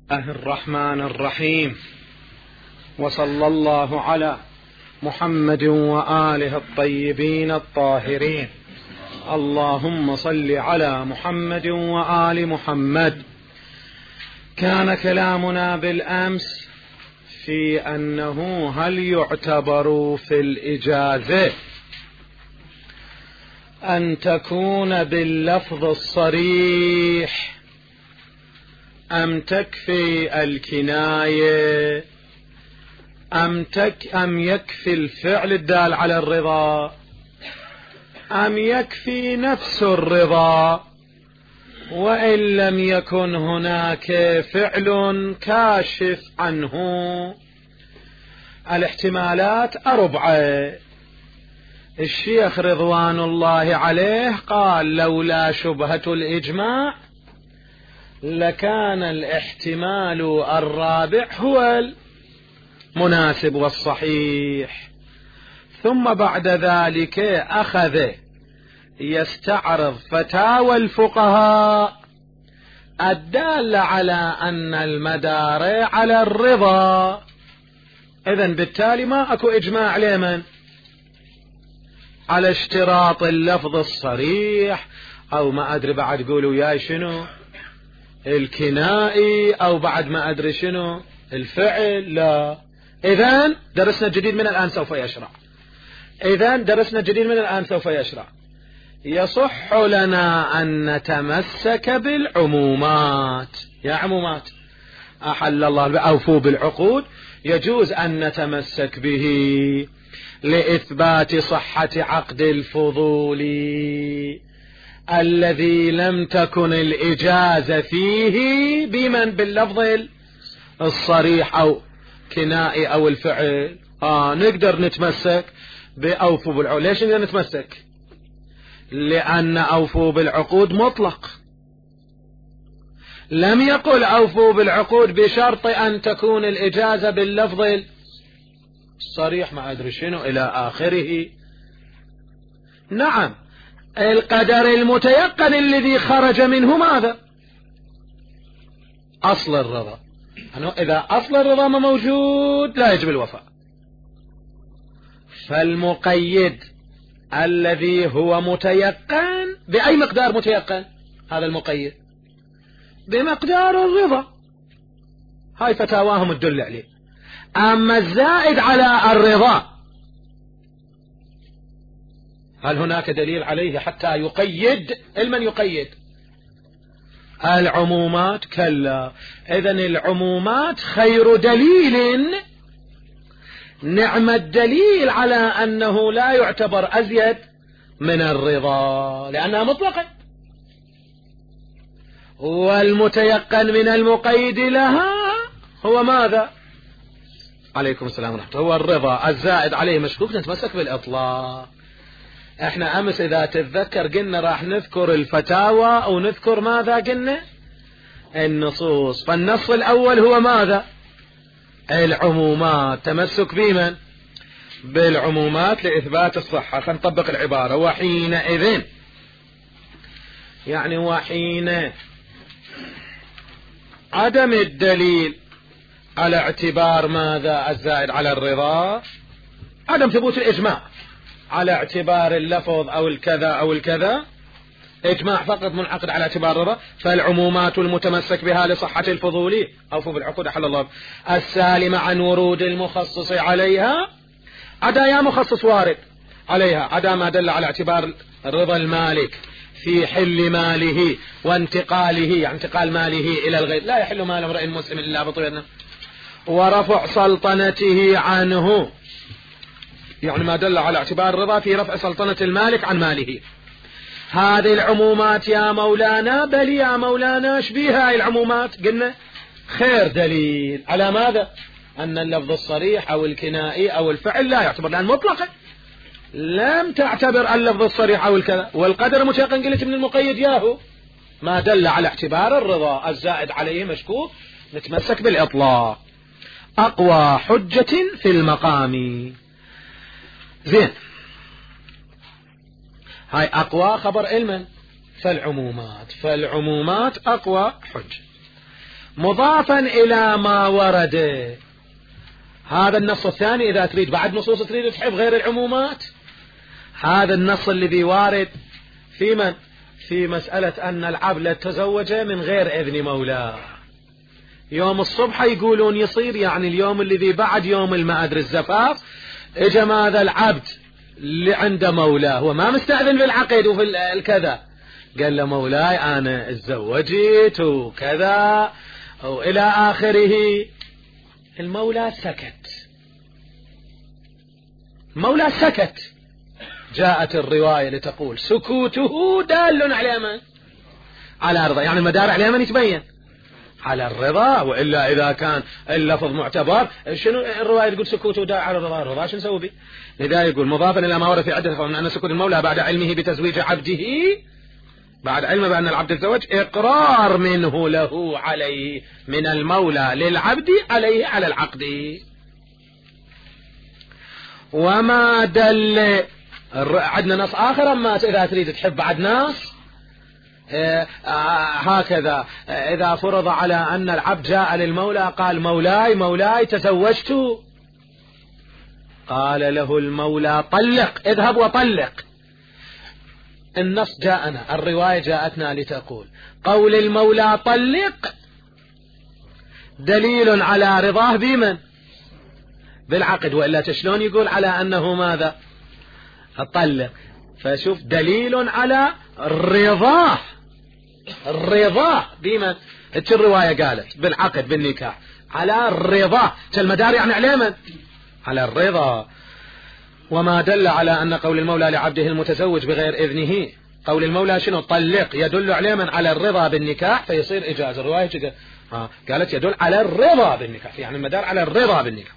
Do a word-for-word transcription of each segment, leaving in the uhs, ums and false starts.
الله الرحمن الرحيم، وصلى الله على محمد وآله الطيبين الطاهرين. اللهم صل على محمد وآل محمد. كان كلامنا بالأمس في أنه هل يعتبر في الإجازة أن تكون باللفظ الصريح أم تكفي الكناية أم, تك أم يكفي الفعل الدال على الرضا أم يكفي نفس الرضا وإن لم يكن هناك فعل كاشف عنه. الاحتمالات أربعة. الشيخ رضوان الله عليه قال لولا شبهة الإجماع لكان الاحتمال الرابع هو المناسب والصحيح. ثم بعد ذلك أخذ يستعرض فتاوى الفقهاء الدالة على أن المدار على الرضا. إذن بالتالي ما أكو إجماع لمن على اشتراط اللفظ الصريح، أو ما أدري بعد قولوا ياي شنو الكنائي، أو بعد ما أدري شنو الفعل. لا، إذن درسنا جديد من الآن سوف يشرع. إذن درسنا جديد من الآن سوف يشرع. يصح لنا أن نتمسك بالعمومات. يا عمومات أحل الله أوفوا بالعقود، يجوز أن نتمسك به لإثبات صحة عقد الفضول الذي لم تكن الإجازة فيه بمن باللفظ الصريح أو كنائي أو الفعل. آه نقدر نتمسك بأوفوا بالعقود. ليش نقدر نتمسك؟ لأن أوفوا بالعقود مطلق، لم يقل أوفوا بالعقود بشرط أن تكون الإجازة باللفظ الصريح ما أدري شنو إلى آخره. نعم، القدر المتيقن الذي خرج منه ماذا؟ أصل الرضا. إذا أصل الرضا ما موجود لا يجب الوفاء. فالمقيد الذي هو متيقن بأي مقدار متيقن هذا المقيد؟ بمقدار الرضا. هاي فتاواهم تدل عليه. أما الزائد على الرضا هل هناك دليل عليه حتى يقيد؟ المن يقيد العمومات؟ كلا. إذن العمومات خير دليل، نعم الدليل على أنه لا يعتبر أزيد من الرضا لأنها مطلقة. والمتيقن من المقيد لها هو ماذا؟ عليكم السلام ورحمة الله. هو الرضا الزائد عليه مشكوك، نتمسك بالإطلاق. احنا أمس إذا تتذكر قلنا راح نذكر الفتاوى أو نذكر ماذا قلنا النصوص. فالنص الأول هو ماذا؟ العمومات. تمسك بمن؟ بالعمومات لإثبات الصحة. فنطبق العبارة وحينئذ، يعني وحين عدم الدليل على اعتبار ماذا؟ الزائد على الرضا، عدم ثبوت الإجماع على اعتبار اللفظ أو الكذا أو الكذا، إجماع فقط منعقد على اعتبار الرضا. فالعمومات المتمسك بها لصحة الفضول أوفوا بالعقود أحل الله السالمة عن ورود المخصص عليها، عدا يا مخصص وارد عليها، عدا ما دل على اعتبار رضا المالك في حل ماله وانتقاله، يعني انتقال ماله إلى الغير. لا يحل مال امرئ مسلم إلا بطيبة، ورفع سلطنته عنه، يعني ما دل على اعتبار الرضا في رفع سلطنة المالك عن ماله. هذه العمومات يا مولانا، بل يا مولانا شبيها العمومات قلنا خير دليل على ماذا؟ أن اللفظ الصريح أو الكنائي أو الفعل لا يعتبر، لأن مطلقا لم تعتبر اللفظ الصريح أو الكذا. والقدر المتيقن قلت من المقيد ياهو ما دل على اعتبار الرضا الزائد عليه مشكوك، نتمسك بالإطلاق. أقوى حجة في المقام. زين، هاي أقوى خبر علما. فالعمومات فالعمومات أقوى حجة. مضافا إلى ما ورد. هذا النص الثاني إذا تريد بعد نصوص تريد تحب غير العمومات، هذا النص الذي وارد في من في مسألة أن العبد تزوج من غير إذن مولاه، يوم الصبح يقولون يصير يعني اليوم الذي بعد يوم المأدر الزفاف اجى ماذا العبد اللي عنده مولاه، هو ما مستأذن بالعقد وفي الكذا، قال له مولاي أنا اتزوجت وكذا وإلى آخره. المولى سكت، المولى سكت. جاءت الرواية لتقول سكوته دال على من؟ على الرضا، يعني المدار على من يتبين؟ على الرضا. وإلا إذا كان اللفظ معتبر شنو الرواية تقول سكوته دال على الرضا؟ الرضا شو نسوي به؟ لذا يقول مضافا إلى ما ورد في عدة فمن أن سكوت المولى بعد علمه بتزويج عبده، بعد علمه بأن العبد الزوج إقرار منه له عليه، من المولى للعبد عليه على العقد. وما دل عندنا نص آخر، أما إذا تريد تحب بعد ناس آه هكذا آه إذا فرض على أن العبد جاء للمولى قال مولاي مولاي تزوجت، قال له المولى طلق، اذهب وطلق. النص جاءنا، الرواية جاءتنا لتقول قول المولى طلق دليل على رضاه بمن؟ بالعقد، وإلا تشلون يقول على أنه ماذا؟ طلق. فشوف دليل على رضاه، الرضاه بمن؟ الرواية قالت بالعقد بالنكاح على الرضاه، المدار يعني على من؟ على الرضا. وما دل على أن قول المولى لعبده المتزوج بغير إذنه، قول المولى شنو؟ طلق، يدل على من؟ على الرضا بالنكاح، فيصير إجازة. الرواية قالت يدل على الرضا بالنكاح، يعني المدار على الرضا بالنكاح.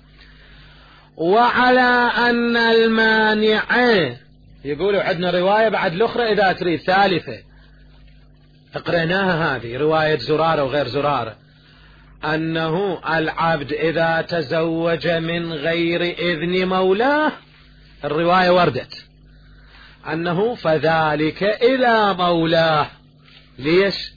وعلى أن المانع، يقولوا عندنا رواية بعد الأخرى إذا تريد ثالثة اقرأناها، هذه رواية زرارة وغير زرارة، أنه العبد إذا تزوج من غير إذن مولاه، الرواية وردت أنه فذلك إلى مولاه. ليش؟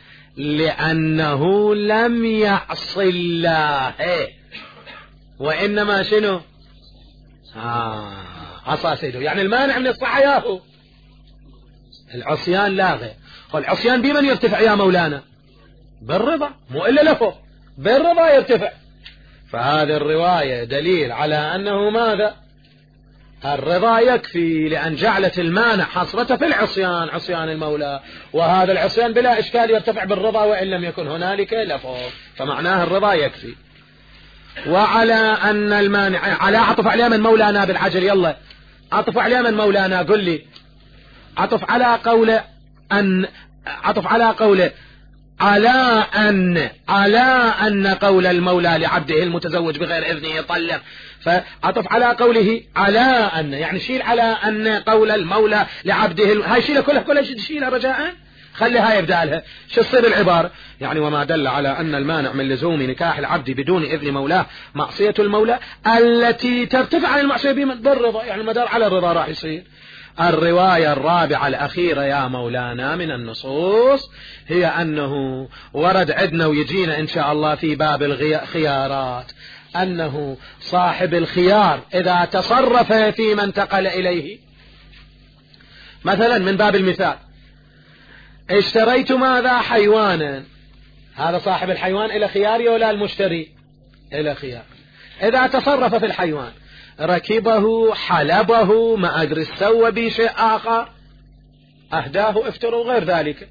لأنه لم يعص الله، وإنما شنو؟ آه عصى سيده، يعني المانع من الصحة ياهو العصيان لاغي. والعصيان بمن يرتفع يا مولانا؟ بالرضا، مو إلا لفظ بالرضا يرتفع. فهذه الرواية دليل على أنه ماذا؟ الرضا يكفي، لأن جعلت المانع حصرته في العصيان، عصيان المولى، وهذا العصيان بلا إشكال يرتفع بالرضا وإن لم يكن هنالك لفظ، فمعناه الرضا يكفي. وعلى أن المانع على عطف عليه من مولانا بالعجل، يلا عطف عليه من مولانا، قل لي عطف على قوله أن عطف على قوله على أن على أن قول المولى لعبده المتزوج بغير إذنه يطلق، فعطف على قوله على أن، يعني شيل على أن قول المولى لعبده، هاي شيلها كلها كلها شيلها رجاء، خلي هاي يبدالها. شو تصير العبارة؟ يعني وما دل على أن المانع من لزوم نكاح العبد بدون إذن مولاه معصية المولى التي ترتفع عن المعصية بالرضا، يعني المدار على الرضا راح يصير. الرواية الرابعة الأخيرة يا مولانا من النصوص هي أنه ورد عندنا ويجينا إن شاء الله في باب الخيارات أنه صاحب الخيار إذا تصرف في من انتقل إليه، مثلا من باب المثال اشتريت ماذا؟ حيوانا، هذا صاحب الحيوان إلى خياري ولا المشتري؟ إلى خيار. إذا تصرف في الحيوان ركبه حلبه ما أدري سوى به شيء آخر أهداه افتروا غير ذلك،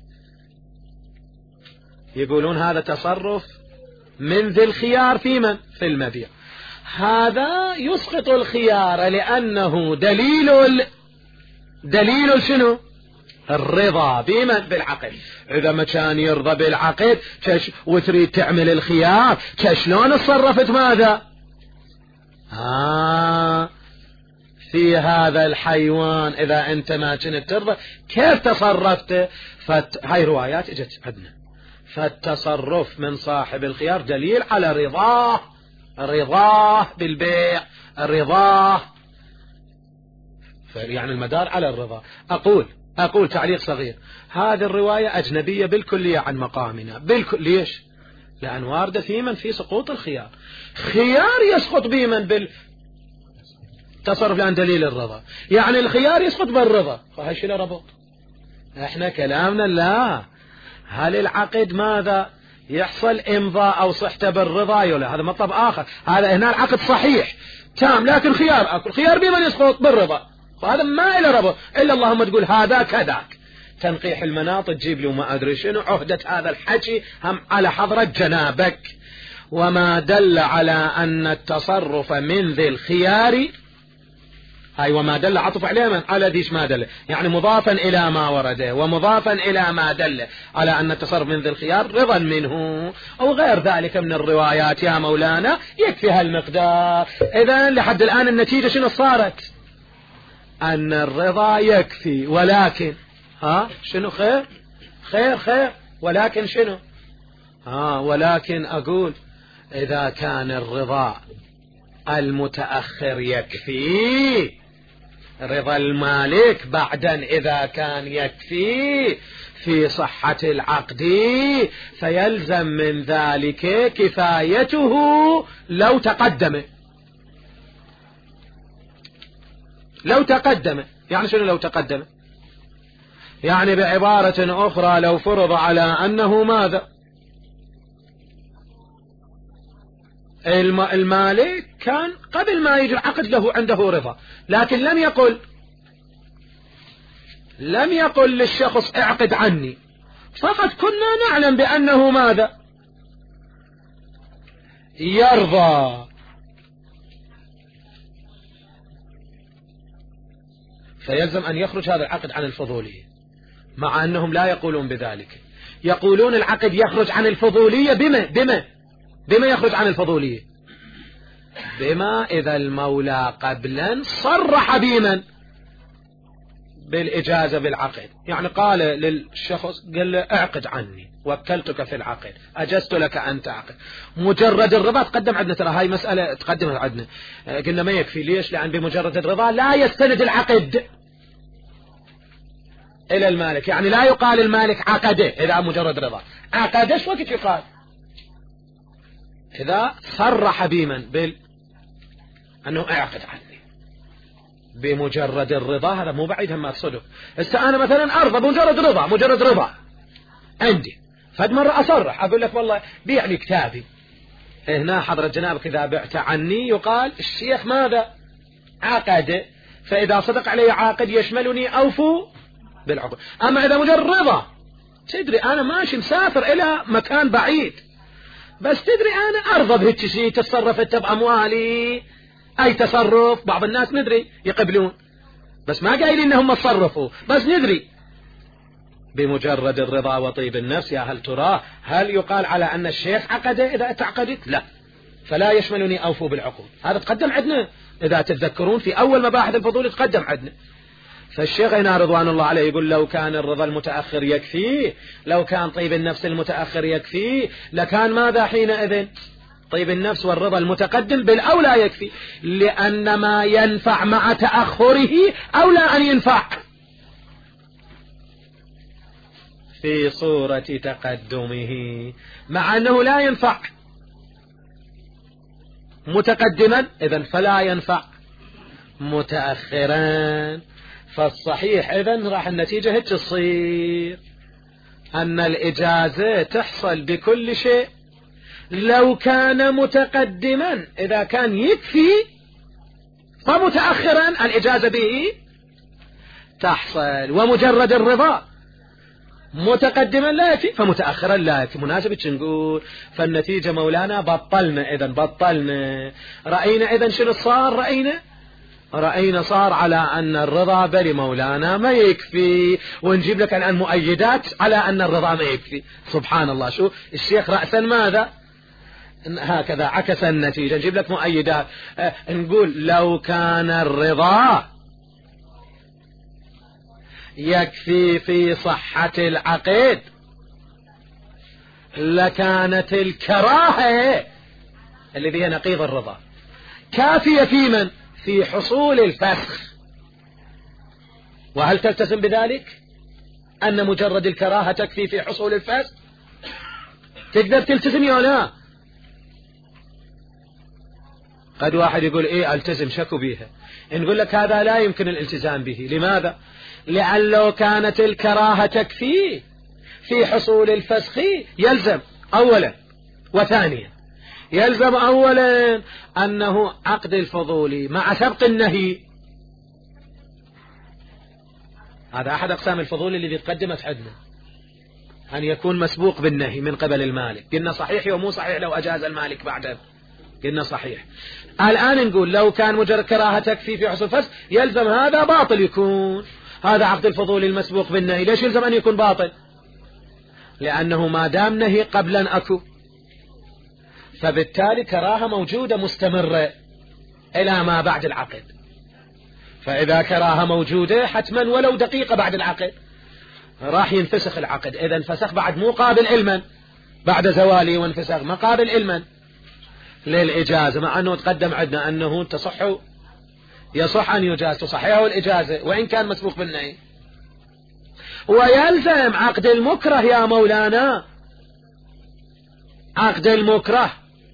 يقولون هذا تصرف من ذي الخيار في من؟ في المبيع. هذا يسقط الخيار لأنه دليل دليل شنو؟ الرضا بمن؟ بالعقد. إذا ما كان يرضى بالعقد وتريد تعمل الخيار شلون تصرفت ماذا؟ آه في هذا الحيوان إذا أنت ما كنت ترضى كيف تصرفت؟ فت... هاي روايات اجت عندنا. فالتصرف من صاحب الخيار دليل على رضاه، رضاه بالبيع، رضاه، يعني المدار على الرضا. أقول أقول تعليق صغير، هذه الرواية أجنبية بالكلية عن مقامنا بالكل. ليش؟ لأن واردة في من في سقوط الخيار. خيار يسقط بمن بالتصرف لأن دليل الرضا، يعني الخيار يسقط بالرضا، فهاش له ربط. احنا كلامنا لا، هل العقد ماذا يحصل إمضاء أو صحته بالرضا ولا هذا مطلب آخر. هذا هنا العقد صحيح تام لكن خيار أكل، خيار بمن يسقط بالرضا، فهذا ما إلى ربط إلا اللهم تقول هذا كذاك. تنقيح المناط تجيب لي وما أدري شنو، عهدة هذا الحكي هم على حضرة جنابك. وما دل على أن التصرف من ذي الخيار، هاي وما دل عطف عليه من على ذيش ما دل، يعني مضافا إلى ما ورده ومضافا إلى ما دل على أن التصرف من ذي الخيار رضا منه أو غير ذلك من الروايات يا مولانا يكفي هالمقدار. إذن لحد الآن النتيجة شنو صارت؟ أن الرضا يكفي، ولكن ها شنو خير خير خير ولكن شنو ها ولكن أقول إذا كان الرضا المتأخر يكفي، رضا المالك بعدا إذا كان يكفي في صحة العقد، فيلزم من ذلك كفايته لو تقدم. لو تقدم يعني شنو لو تقدم؟ يعني بعبارة أخرى لو فرض على أنه ماذا المالك كان قبل ما يجي العقد له عنده رضا، لكن لم يقل لم يقل للشخص اعقد عني، فقط كنا نعلم بأنه ماذا يرضى، فيلزم أن يخرج هذا العقد عن الفضولية، مع أنهم لا يقولون بذلك، يقولون العقد يخرج عن الفضولية بما بما بما يخرج عن الفضولية بما إذا المولى قبلا صرح بمن بالإجازة بالعقد، يعني قال للشخص قال له اعقد عني، وكلتك في العقد، أجزت لك أن تعقد، مجرد الرضا تقدم عندنا، ترى هاي مسألة تقدمت عندنا، قلنا ما يكفي. ليش؟ لأن بمجرد الرضا لا يستند العقد إلى المالك، يعني لا يقال المالك عقده إذا مجرد رضا، عقدش وقت يقال إذا صرح بمن بال أنه اعقد عني بمجرد الرضا. هذا مو بعيد هم الصدق. هسه أنا مثلا أرضى بمجرد رضا، مجرد رضا عندي، فد مرة أصرح أقول لك والله بيعني كتابي، هنا حضرة جنابك إذا بعت عني يقال الشيخ ماذا عقد، فإذا صدق علي عاقد يشملني أوفو بالعقد. أما إذا مجرد رضا، تدري أنا ماشي مسافر إلى مكان بعيد، بس تدري أنا أرضى بهيك شيء، تصرف أنت بأموالي أي تصرف، بعض الناس ندري يقبلون بس ما قايلين إنهم تصرفوا، بس ندري بمجرد الرضا وطيب النفس. يا هل ترى هل يقال على أن الشيخ عقد إذا تعقدت؟ لا، فلا يشملني أوفوا بالعقود. هذا تقدم عندنا إذا تتذكرون في أول مباحث الفضول تقدم عندنا. فالشيخ هنا رضوان الله عليه يقول لو كان الرضا المتأخر يكفي، لو كان طيب النفس المتأخر يكفي، لكان ماذا حينئذ طيب النفس والرضا المتقدم بالأولى يكفي، لأن ما ينفع مع تأخره أولى أن ينفع في صورة تقدمه، مع أنه لا ينفع متقدما إذن فلا ينفع متأخرا. فالصحيح إذن راح النتيجة هيك تصير أن الإجازة تحصل بكل شيء لو كان متقدما، إذا كان يكفي فمتأخرا الإجازة به تحصل، ومجرد الرضا متقدما لا يكفي فمتأخرا لا يكفي. مناسبة نقول فالنتيجة مولانا بطلنا إذن بطلنا رأينا إذن شنو صار؟ رأينا رأينا صار على أن الرضا بل مولانا ما يكفي، ونجيب لك الآن مؤيدات على أن الرضا ما يكفي. سبحان الله، شو الشيخ رأسا ماذا هكذا عكس النتيجة، نجيب لك مؤيدات. أه نقول لو كان الرضا يكفي في صحة العقد لكانت الكراهة الذي هي نقيض الرضا كافية في من؟ في حصول الفسخ. وهل تلتزم بذلك أن مجرد الكراهة تكفي في حصول الفسخ؟ تقدر تلتزم يا لا؟ قد واحد يقول ايه التزم، شكو بيها. نقول لك هذا لا يمكن الالتزام به. لماذا؟ لأن لو كانت الكراهة تكفي في حصول الفسخ يلزم أولا وثانيا، يلزم أولا أنه عقد الفضول مع سبق النهي. هذا أحد أقسام الفضول الذي تقدمت عندنا، أن يكون مسبوق بالنهي من قبل المالك. قلنا صحيح ومو صحيح لو أجاز المالك بعده؟ قلنا صحيح. الآن نقول لو كان مجرد كراهة تكفي في حصول الفسخ يلزم هذا باطل يكون. هذا عقد الفضول المسبوق بالنهي ليش يلزم أن يكون باطل؟ لأنه ما دام نهي قبلا أكو، فبالتالي كراهة موجودة مستمرة إلى ما بعد العقد. فإذا كراهة موجودة حتما ولو دقيقة بعد العقد راح ينفسخ العقد. إذا انفسخ بعد مو قابل علما، بعد زوالي وانفسخ ما قابل علما للإجازة، مع أنه تقدم عندنا أنه تصح يصح أن يجاز، تصحيحه الإجازة وإن كان مسبوق بالنهي. ويلزم عقد المكره يا مولانا، عقد المكره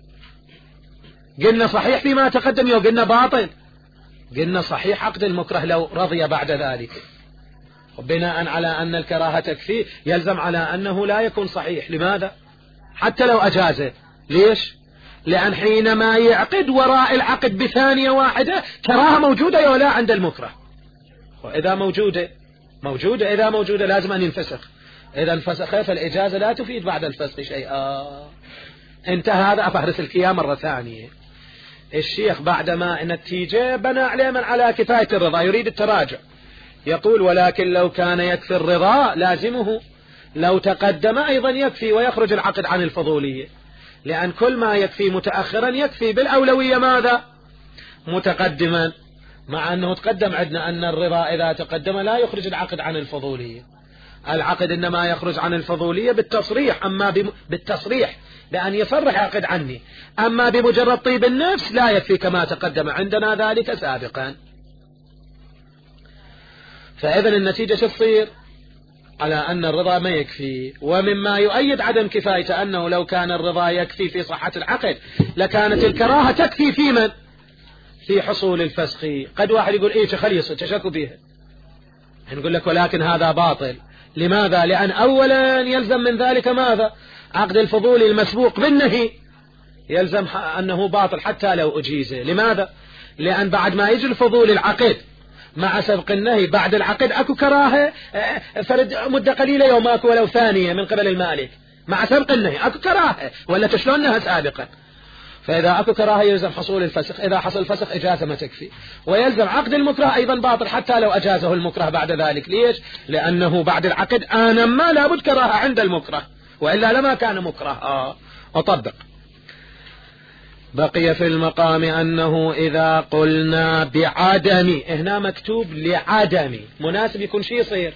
قلنا صحيح فيما تقدم يو قلنا باطل؟ قلنا صحيح عقد المكره لو رضي بعد ذلك، وبناء على أن الكراهة تكفي يلزم على أنه لا يكون صحيح. لماذا؟ حتى لو أجازه. ليش؟ لأن حينما يعقد وراء العقد بثانية واحدة كراهة موجودة يا لا عند المكره، وإذا موجودة موجودة إذا موجودة لازم أن ينفسخ. إذا انفسخ فالإجازة لا تفيد بعد الفسخ شيئا. انتهى هذا. أفهرس الكيا مرة ثانية. الشيخ بعدما النتيجة بنى عليه من على كفاية الرضا يريد التراجع، يقول ولكن لو كان يكفي الرضا لازمه، لو تقدم أيضا يكفي ويخرج العقد عن الفضولية، لأن كل ما يكفي متأخرا يكفي بالأولوية ماذا؟ متقدما، مع أنه تقدم عندنا أن الرضا إذا تقدم لا يخرج العقد عن الفضولية. العقد إنما يخرج عن الفضولية بالتصريح، أما بم... بالتصريح لأن يصرح عقد عني، أما بمجرد طيب النفس لا يكفي كما تقدم عندنا ذلك سابقا. فإذن النتيجة تصير على أن الرضا ما يكفي. ومما يؤيد عدم كفاية أنه لو كان الرضا يكفي في صحة العقد لكانت الكراهة تكفي في من؟ في حصول الفسخ. قد واحد يقول إيه خليص تشكوا بها، نقول لك ولكن هذا باطل. لماذا؟ لأن أولا يلزم من ذلك ماذا؟ عقد الفضول المسبوق بالنهي يلزم أنه باطل حتى لو أجيزه. لماذا؟ لأن بعد ما يجي الفضول العقد مع سبق النهي بعد العقد أكو كراهة فرد مدة قليلة يوم أكو ولو ثانية من قبل المالك، مع سبق النهي أكو كراهة ولا تشلونها سابقا. فإذا أكو كراهة يلزم حصول الفسخ، إذا حصل الفسخ إجازة ما تكفي، ويلزم عقد المكره أيضا باطل حتى لو أجازه المكره بعد ذلك. ليش؟ لأنه بعد العقد آنا ما لابد كراهة عند المكره، وإلا لما كان مكره. آه أطبق. بقي في المقام أنه إذا قلنا بعدم، هنا مكتوب لعدم، مناسب يكون شيء يصير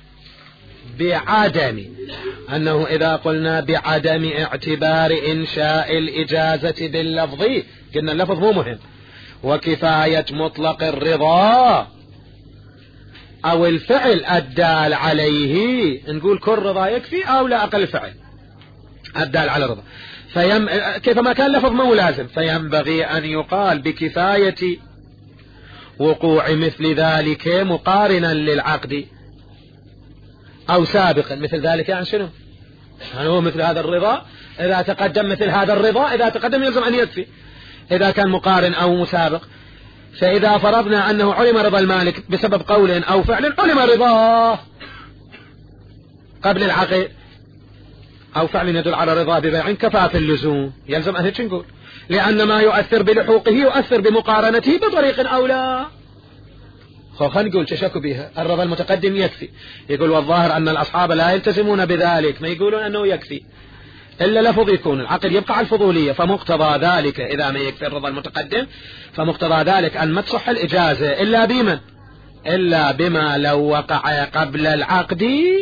بعدم، أنه إذا قلنا بعدم اعتبار إنشاء الإجازة باللفظ، قلنا اللفظ مو مهم، وكفاية مطلق الرضا أو الفعل الدال عليه، نقول كل رضا يكفي أو لا أقل فعل الدال على الرضا، فيم... كيفما كان لفظ مو لازم، فينبغي أن يقال بكفاية وقوع مثل ذلك مقارنا للعقد أو سابقا مثل ذلك. يعني شنو؟ يعني هو مثل هذا الرضا إذا تقدم، مثل هذا الرضا إذا تقدم يلزم أن يكفي إذا كان مقارن أو مسابق. فإذا فرضنا أنه علم رضا المالك بسبب قول أو فعل، علم رضاه قبل العقد أو فعل يدل على رضا ببيع كفى في اللزوم، يلزم أن هيك نقول، لأن ما يؤثر بلحوقه يؤثر بمقارنته بطريق أو لا. خلينا نقول تشكوا بها الرضا المتقدم يكفي، يقول والظاهر أن الأصحاب لا يلتزمون بذلك، ما يقولون أنه يكفي إلا لفظ يكون العقد يبقى على الفضولية، فمقتضى ذلك إذا ما يكفي الرضا المتقدم فمقتضى ذلك أن ما تصح الإجازة إلا بمن؟ إلا بما لو وقع قبل العقد،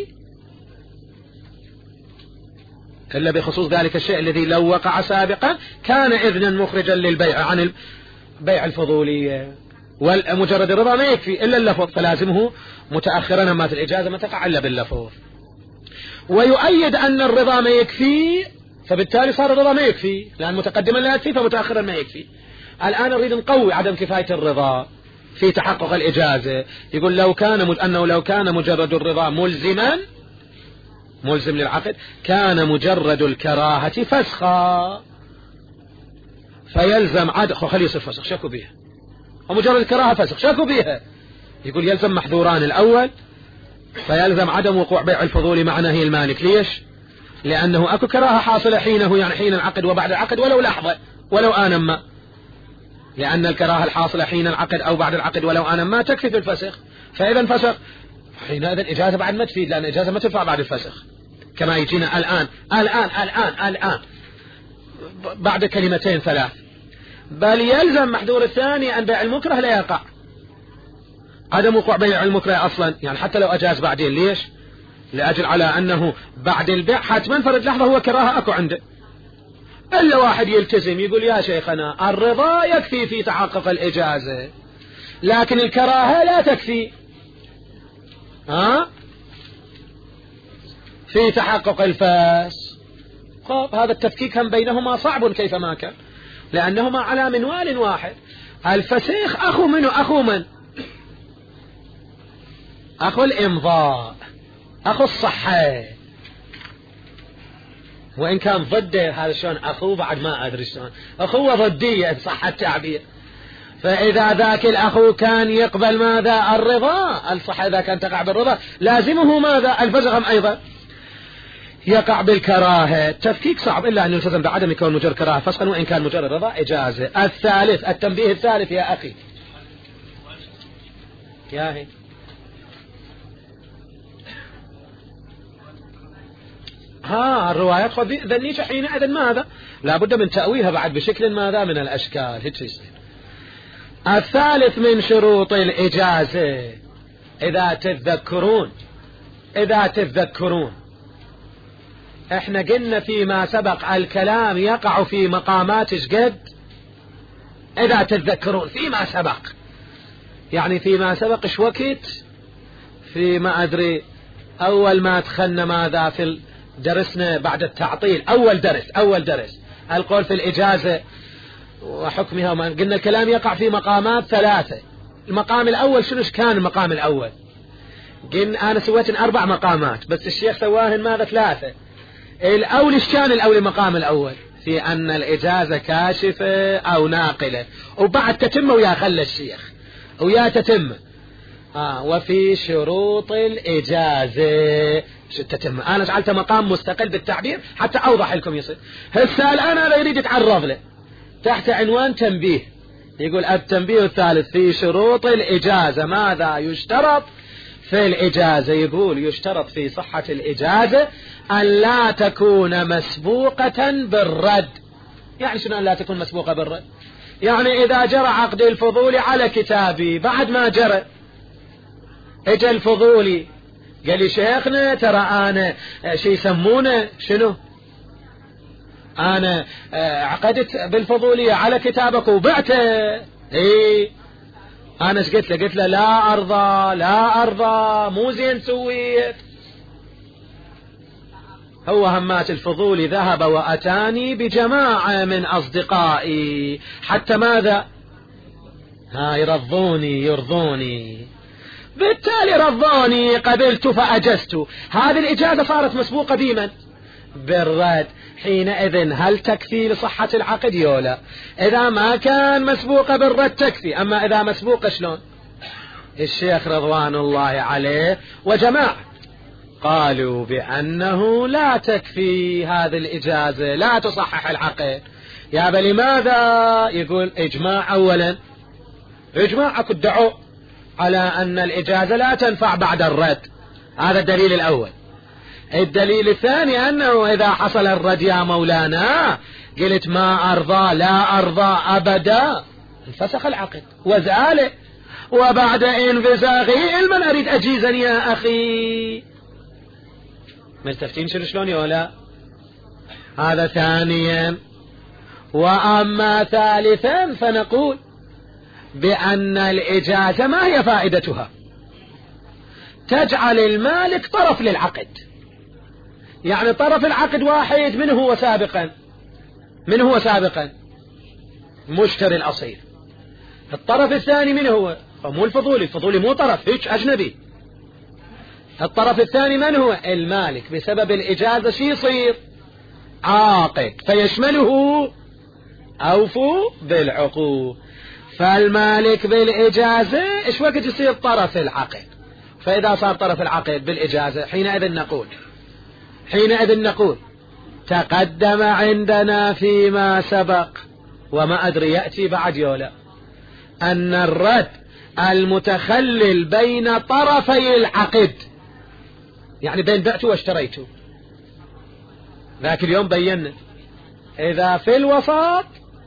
إلا بخصوص ذلك الشيء الذي لو وقع سابقا كان إذنا مخرجا للبيع عن بيع الفضولية. والمجرد الرضا ما يكفي إلا اللفظ، فلازمه متأخرا ما في الإجازة ما تقع إلا باللفظ. ويؤيد أن الرضا ما يكفي فبالتالي صار الرضا ما يكفي، لأن متقدما لا يكفي فمتأخرا ما يكفي. الآن نريد نقوي عدم كفاية الرضا في تحقق الإجازة. يقول لو كان مج... أنه لو كان مجرد الرضا ملزما ملزم للعقد كان مجرد الكراهة فسخا، فيلزم عدم خلي يصير فسخ شكوا بيها، ومجرد الكراهة فسخ شكوا بيها. يقول يلزم محظوران، الأول فيلزم عدم وقوع بيع الفضول مع نهي المالك. ليش؟ لأنه أكو كراهة حاصلة حينه، يعني حين العقد وبعد العقد ولو لحظة ولو آنا ما، لأن الكراهة الحاصلة حين العقد أو بعد العقد ولو آنا ما تكفي في الفسخ. فإذا فسخ حينئذ إجازة بعد ما تفيد، لأن الإجازة ما تنفع بعد الفسخ كما يجينا الآن الآن الآن الآن بعد كلمتين ثلاث. بل يلزم محذور الثاني أن بيع المكره لا يقع، عدم وقوع بيع المكره أصلا، يعني حتى لو أجاز بعدين. ليش؟ لأجل على أنه بعد البيع حتما فرد لحظة هو كراهة أكو عنده. إلا واحد يلتزم يقول يا شيخنا الرضا يكفي في تحقق الإجازة لكن الكراهة لا تكفي ها في تحقق الفاس. خب هذا التفكيك هم بينهما صعب كيفما كان، لأنهما على منوال واحد. الفسيخ أخو منه أخو من؟ أخو الإمضاء، أخو الصحة، وإن كان ضده هذا شلون أخوه بعد ما أدري شلون أخوه ضدية صح التعبير. فإذا ذاك الأخو كان يقبل ماذا؟ الرضا. الصحة إذا كان تقع بالرضا لازمه ماذا؟ الفسخ أيضا يقع بالكراهة. تفكيك صعب إلا أن يلتزم بعدم يكون مجرد كراهة فسخا، وإن كان مجرد رضا إجازة. الثالث التنبيه الثالث يا أخي يا هي ها الروايات خذ ذنيش حينئذ ماذا؟ لابد من تأويلها بعد بشكل ماذا من الأشكال. هيك يصير. الثالث من شروط الإجازة إذا تتذكرون إذا تتذكرون احنا قلنا فيما سبق الكلام يقع في مقامات شقد. إذا تتذكرون فيما سبق يعني فيما سبق ايش وقت؟ في ما أدري أول ما دخلنا ماذا في درسنا بعد التعطيل، أول درس أول درس القول في الإجازة وحكمها. وما قلنا الكلام يقع في مقامات ثلاثة. المقام الأول شنو كان المقام الأول؟ قلنا أنا سويت أربع مقامات بس الشيخ سواهن ماذا ثلاثة. الأول إيش كان الأول المقام الأول؟ في أن الإجازة كاشفة أو ناقلة، وبعد تتم ويا خلى الشيخ ويا تتم آه وفي شروط الإجازة تتم. أنا جعلت مقام مستقل بالتعبير حتى أوضح لكم يصير. هسه الآن هذا يريد يتعرض له تحت عنوان تنبيه. يقول التنبيه الثالث في شروط الإجازة. ماذا يشترط في الإجازة؟ يقول يشترط في صحة الإجازة أن لا تكون مسبوقة بالرد. يعني شنو أن لا تكون مسبوقة بالرد؟ يعني إذا جرى عقد الفضولي على كتابي بعد ما جرى اجى الفضولي قال لي شيخنا ترى أنا شي يسمونه شنو أنا عقدت بالفضولية على كتابك وبعته. إيه أنا ايش قلت له؟ قلت له لا أرضى لا أرضى مو زين سويت. هو همات الفضولي ذهب وأتاني بجماعة من أصدقائي حتى ماذا ها يرضوني يرضوني، بالتالي رضوني قبلت فأجزت. هذه الإجازة صارت مسبوقة بمن؟ بالرد. حينئذ هل تكفي لصحة العقد يولا؟ إذا ما كان مسبوقة بالرد تكفي، أما إذا مسبوقة شلون؟ الشيخ رضوان الله عليه وجماعة قالوا بأنه لا تكفي هذه الإجازة لا تصحح العقد. يا بل لماذا؟ يقول إجماع. أولا إجماع أكو ادعوا على أن الإجازة لا تنفع بعد الرد، هذا الدليل الأول. الدليل الثاني أنه إذا حصل الرد يا مولانا قلت ما أرضى لا أرضى أبدا انفسخ العقد وزاله، وبعد انفساخه المن أريد أجيزا يا أخي. ملتفتين شنو شلون ولا؟ هذا ثانيا. وأما ثالثا فنقول بأن الإجازة ما هي فائدتها؟ تجعل المالك طرف للعقد. يعني طرف العقد واحد. من هو سابقا؟ من هو سابقا؟ مشتري الأصيل. الطرف الثاني من هو؟ مو الفضولي، الفضولي مو طرف، هيك أجنبي. الطرف الثاني من هو؟ المالك. بسبب الإجازة شي يصير؟ عاقد، فيشمله أوفوا بالعقود. فالمالك بالإجازة إيش وقت يصير طرف العقد؟ فإذا صار طرف العقد بالإجازة حينئذ نقول حينئذ نقول تقدم عندنا فيما سبق، وما أدري يأتي بعد يولا، أن الرد المتخلل بين طرفي العقد، يعني بين بعته واشتريته. ذاك اليوم بينا إذا في الوسط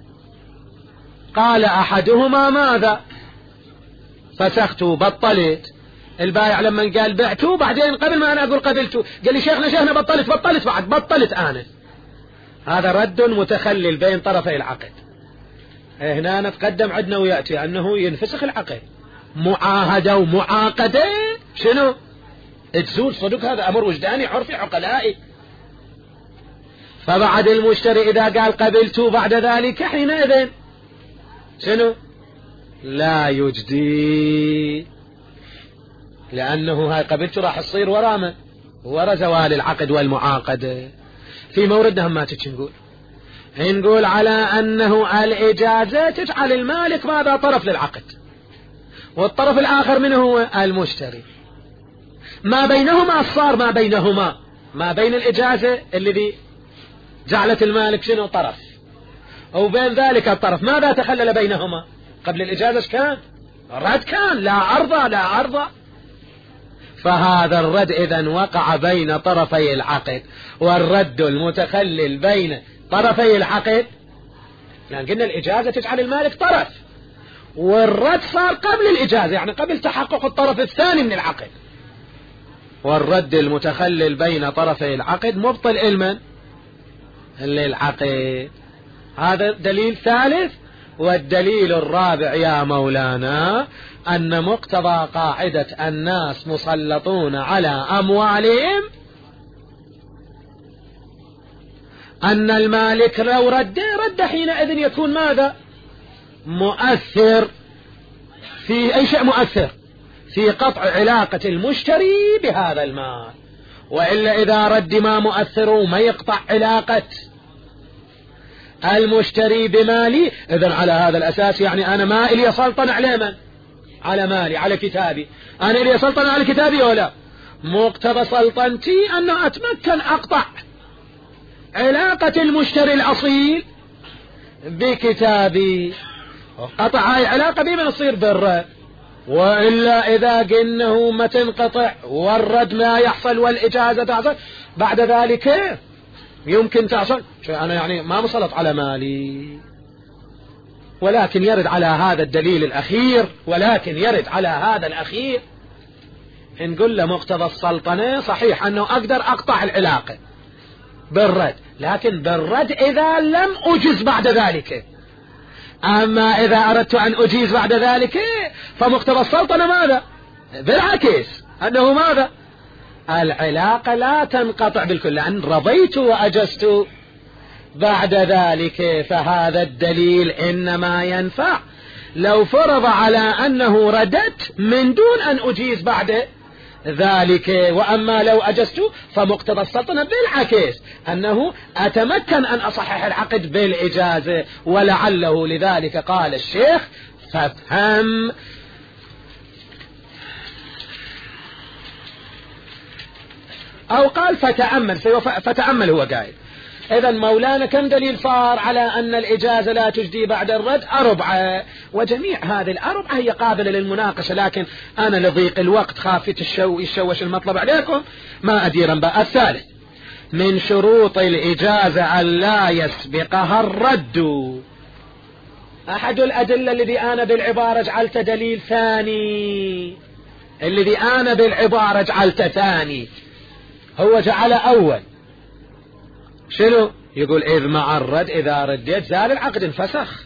قال أحدهما ماذا؟ فسخت بطلت. البائع لما قال بعته بعدين قبل ما أنا أقول قبلته قال لي شيخنا شيخنا بطلت بطلت بعد بطلت أنا. هذا رد متخلل بين طرفي العقد. هنا نتقدم عندنا ويأتي أنه ينفسخ العقد. معاهدة ومعاقدة شنو؟ تزول صدق، هذا أمر وجداني عرفي عقلائي. فبعد المشتري إذا قال قبلته بعد ذلك حينئذ شنو؟ لا يجدي، لأنه هاي قبلته راح تصير ورامة ورا زوال العقد والمعاقدة. في موردنا هم ما تنقول نقول على أنه الإجازة تجعل المالك ماذا؟ طرف للعقد، والطرف الآخر منه هو المشتري. ما بينهما صار ما بينهما ما بين الإجازة الذي جعلت المالك شنو؟ طرف، وبين ذلك الطرف ماذا تخلل بينهما؟ قبل الإجازة كان رد، كان لا عرضة لا عرضة. فهذا الرد إذن وقع بين طرفي العقد، والرد المتخلل بين طرفي العقد، لأن قلنا الإجازة تجعل المالك طرف، والرد صار قبل الإجازة يعني قبل تحقق الطرف الثاني من العقد. والرد المتخلل بين طرفي العقد مبطل المن للعقد. هذا دليل ثالث. والدليل الرابع يا مولانا أن مقتضى قاعدة الناس مسلطون على أموالهم أن المالك لو رد رد حينئذ يكون ماذا؟ مؤثر في أي شيء، مؤثر في قطع علاقة المشتري بهذا المال. وإلا إذا رد ما مؤثر وما يقطع علاقة المشتري بمالي، إذن على هذا الأساس يعني أنا ما إلي سلطنة على من؟ على مالي، على كتابي. أنا إلي سلطنة على كتابي ولا؟ مقتضى سلطنتي أنه أتمكن أقطع علاقة المشتري الأصيل بكتابي. قطع هاي علاقة بي من تصير بالرد. وإلا إذا قلنه ما تنقطع والرد ما يحصل والإجازة تحصل بعد ذلك يمكن تحصل شيء، أنا يعني ما مسلط على مالي. ولكن يرد على هذا الدليل الأخير ولكن يرد على هذا الأخير نقول له مقتضى السلطنة صحيح أنه أقدر أقطع العلاقة بالرد، لكن بالرد إذا لم أجز بعد ذلك. أما إذا أردت أن أجيز بعد ذلك فمقتضى السلطنة ماذا؟ بالعكس أنه ماذا؟ العلاقة لا تنقطع بالكل، لأن رضيت وأجزت بعد ذلك. فهذا الدليل إنما ينفع لو فرض على أنه ردت من دون أن أجيز بعد ذلك. وأما لو أجزت فمقتضى السلطنة بالعكس أنه أتمكن أن أصحح العقد بالإجازة. ولعله لذلك قال الشيخ فافهم أو قال فتأمل. فتأمل هو قائل. إذا مولانا كم دليل صار على أن الإجازة لا تجدي بعد الرد؟ أربعة. وجميع هذه الأربعة هي قابلة للمناقشة، لكن أنا لضيق الوقت خافت الشو يشوش المطلب عليكم ما أدير بقى. الثالث من شروط الإجازة أن لا يسبقها الرد. أحد الأدلة الذي أنا بالعبارة جعلت دليل ثاني، الذي أنا بالعبارة جعلت ثاني هو جعل أول شنو؟ يقول إذ مع الرد إذا رديت زال العقد انفسخ،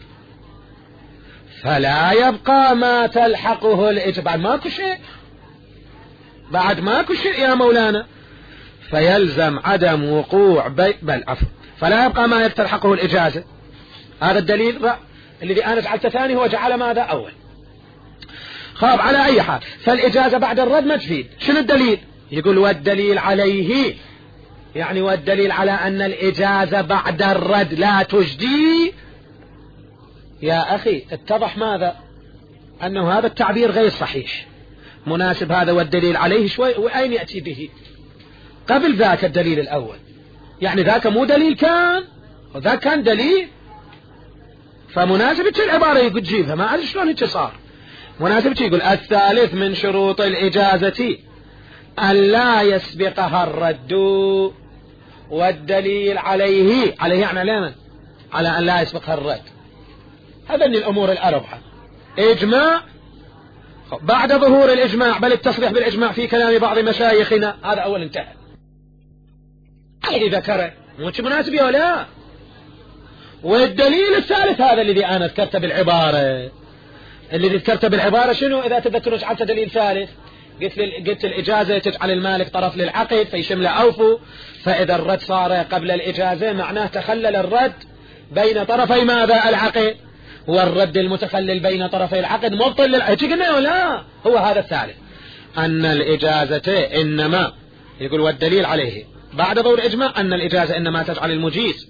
فلا يبقى ما تلحقه الإجابة. بعد ماكو شيء، بعد ماكو شيء يا مولانا. فيلزم عدم وقوع بي... بل عفوا فلا يبقى ما يستلحقه الإجازة. هذا الدليل الذي أنا جعلته ثاني هو جعل ماذا أول. خاب على أي حال فالإجازة بعد الرد ما تفيد. شنو الدليل؟ يقول والدليل عليه، يعني والدليل على أن الإجازة بعد الرد لا تجدي. يا أخي اتضح ماذا؟ أنه هذا التعبير غير صحيح. مناسب هذا والدليل عليه شوي، وأين يأتي به؟ قبل ذاك الدليل الأول، يعني ذاك مو دليل كان وذاك كان دليل، فمناسب العبارة يقول جيبها، ما أعرف شلون هيك صار. مناسب يقول الثالث من شروط الإجازة أن لا يسبقها الرد، والدليل عليه، عليه يعني على على أن لا يسبقها الرد. هذا من الأمور الأربعة. إجماع بعد ظهور الإجماع، بل التصريح بالإجماع في كلام بعض مشايخنا، هذا أول انتهى. الذي ذكره مو مناسب ولا لا. والدليل الثالث هذا الذي أنا ذكرته بالعبارة، الذي ذكرته بالعبارة شنو؟ إذا تذكروا جعلت دليل ثالث، قلت قلت الإجازة تجعل المالك طرف للعقد فيشمل أوفو، فإذا الرد صار قبل الإجازة معناه تخلل الرد بين طرفي ماذا؟ العقد، والرد المتخلل بين طرفي العقد مبطل للعقد. قلنا لا، هو هذا الثالث أن الإجازة إنما، يقول والدليل عليه بعد ظهور الإجماع أن الإجازة إنما تجعل المجيز،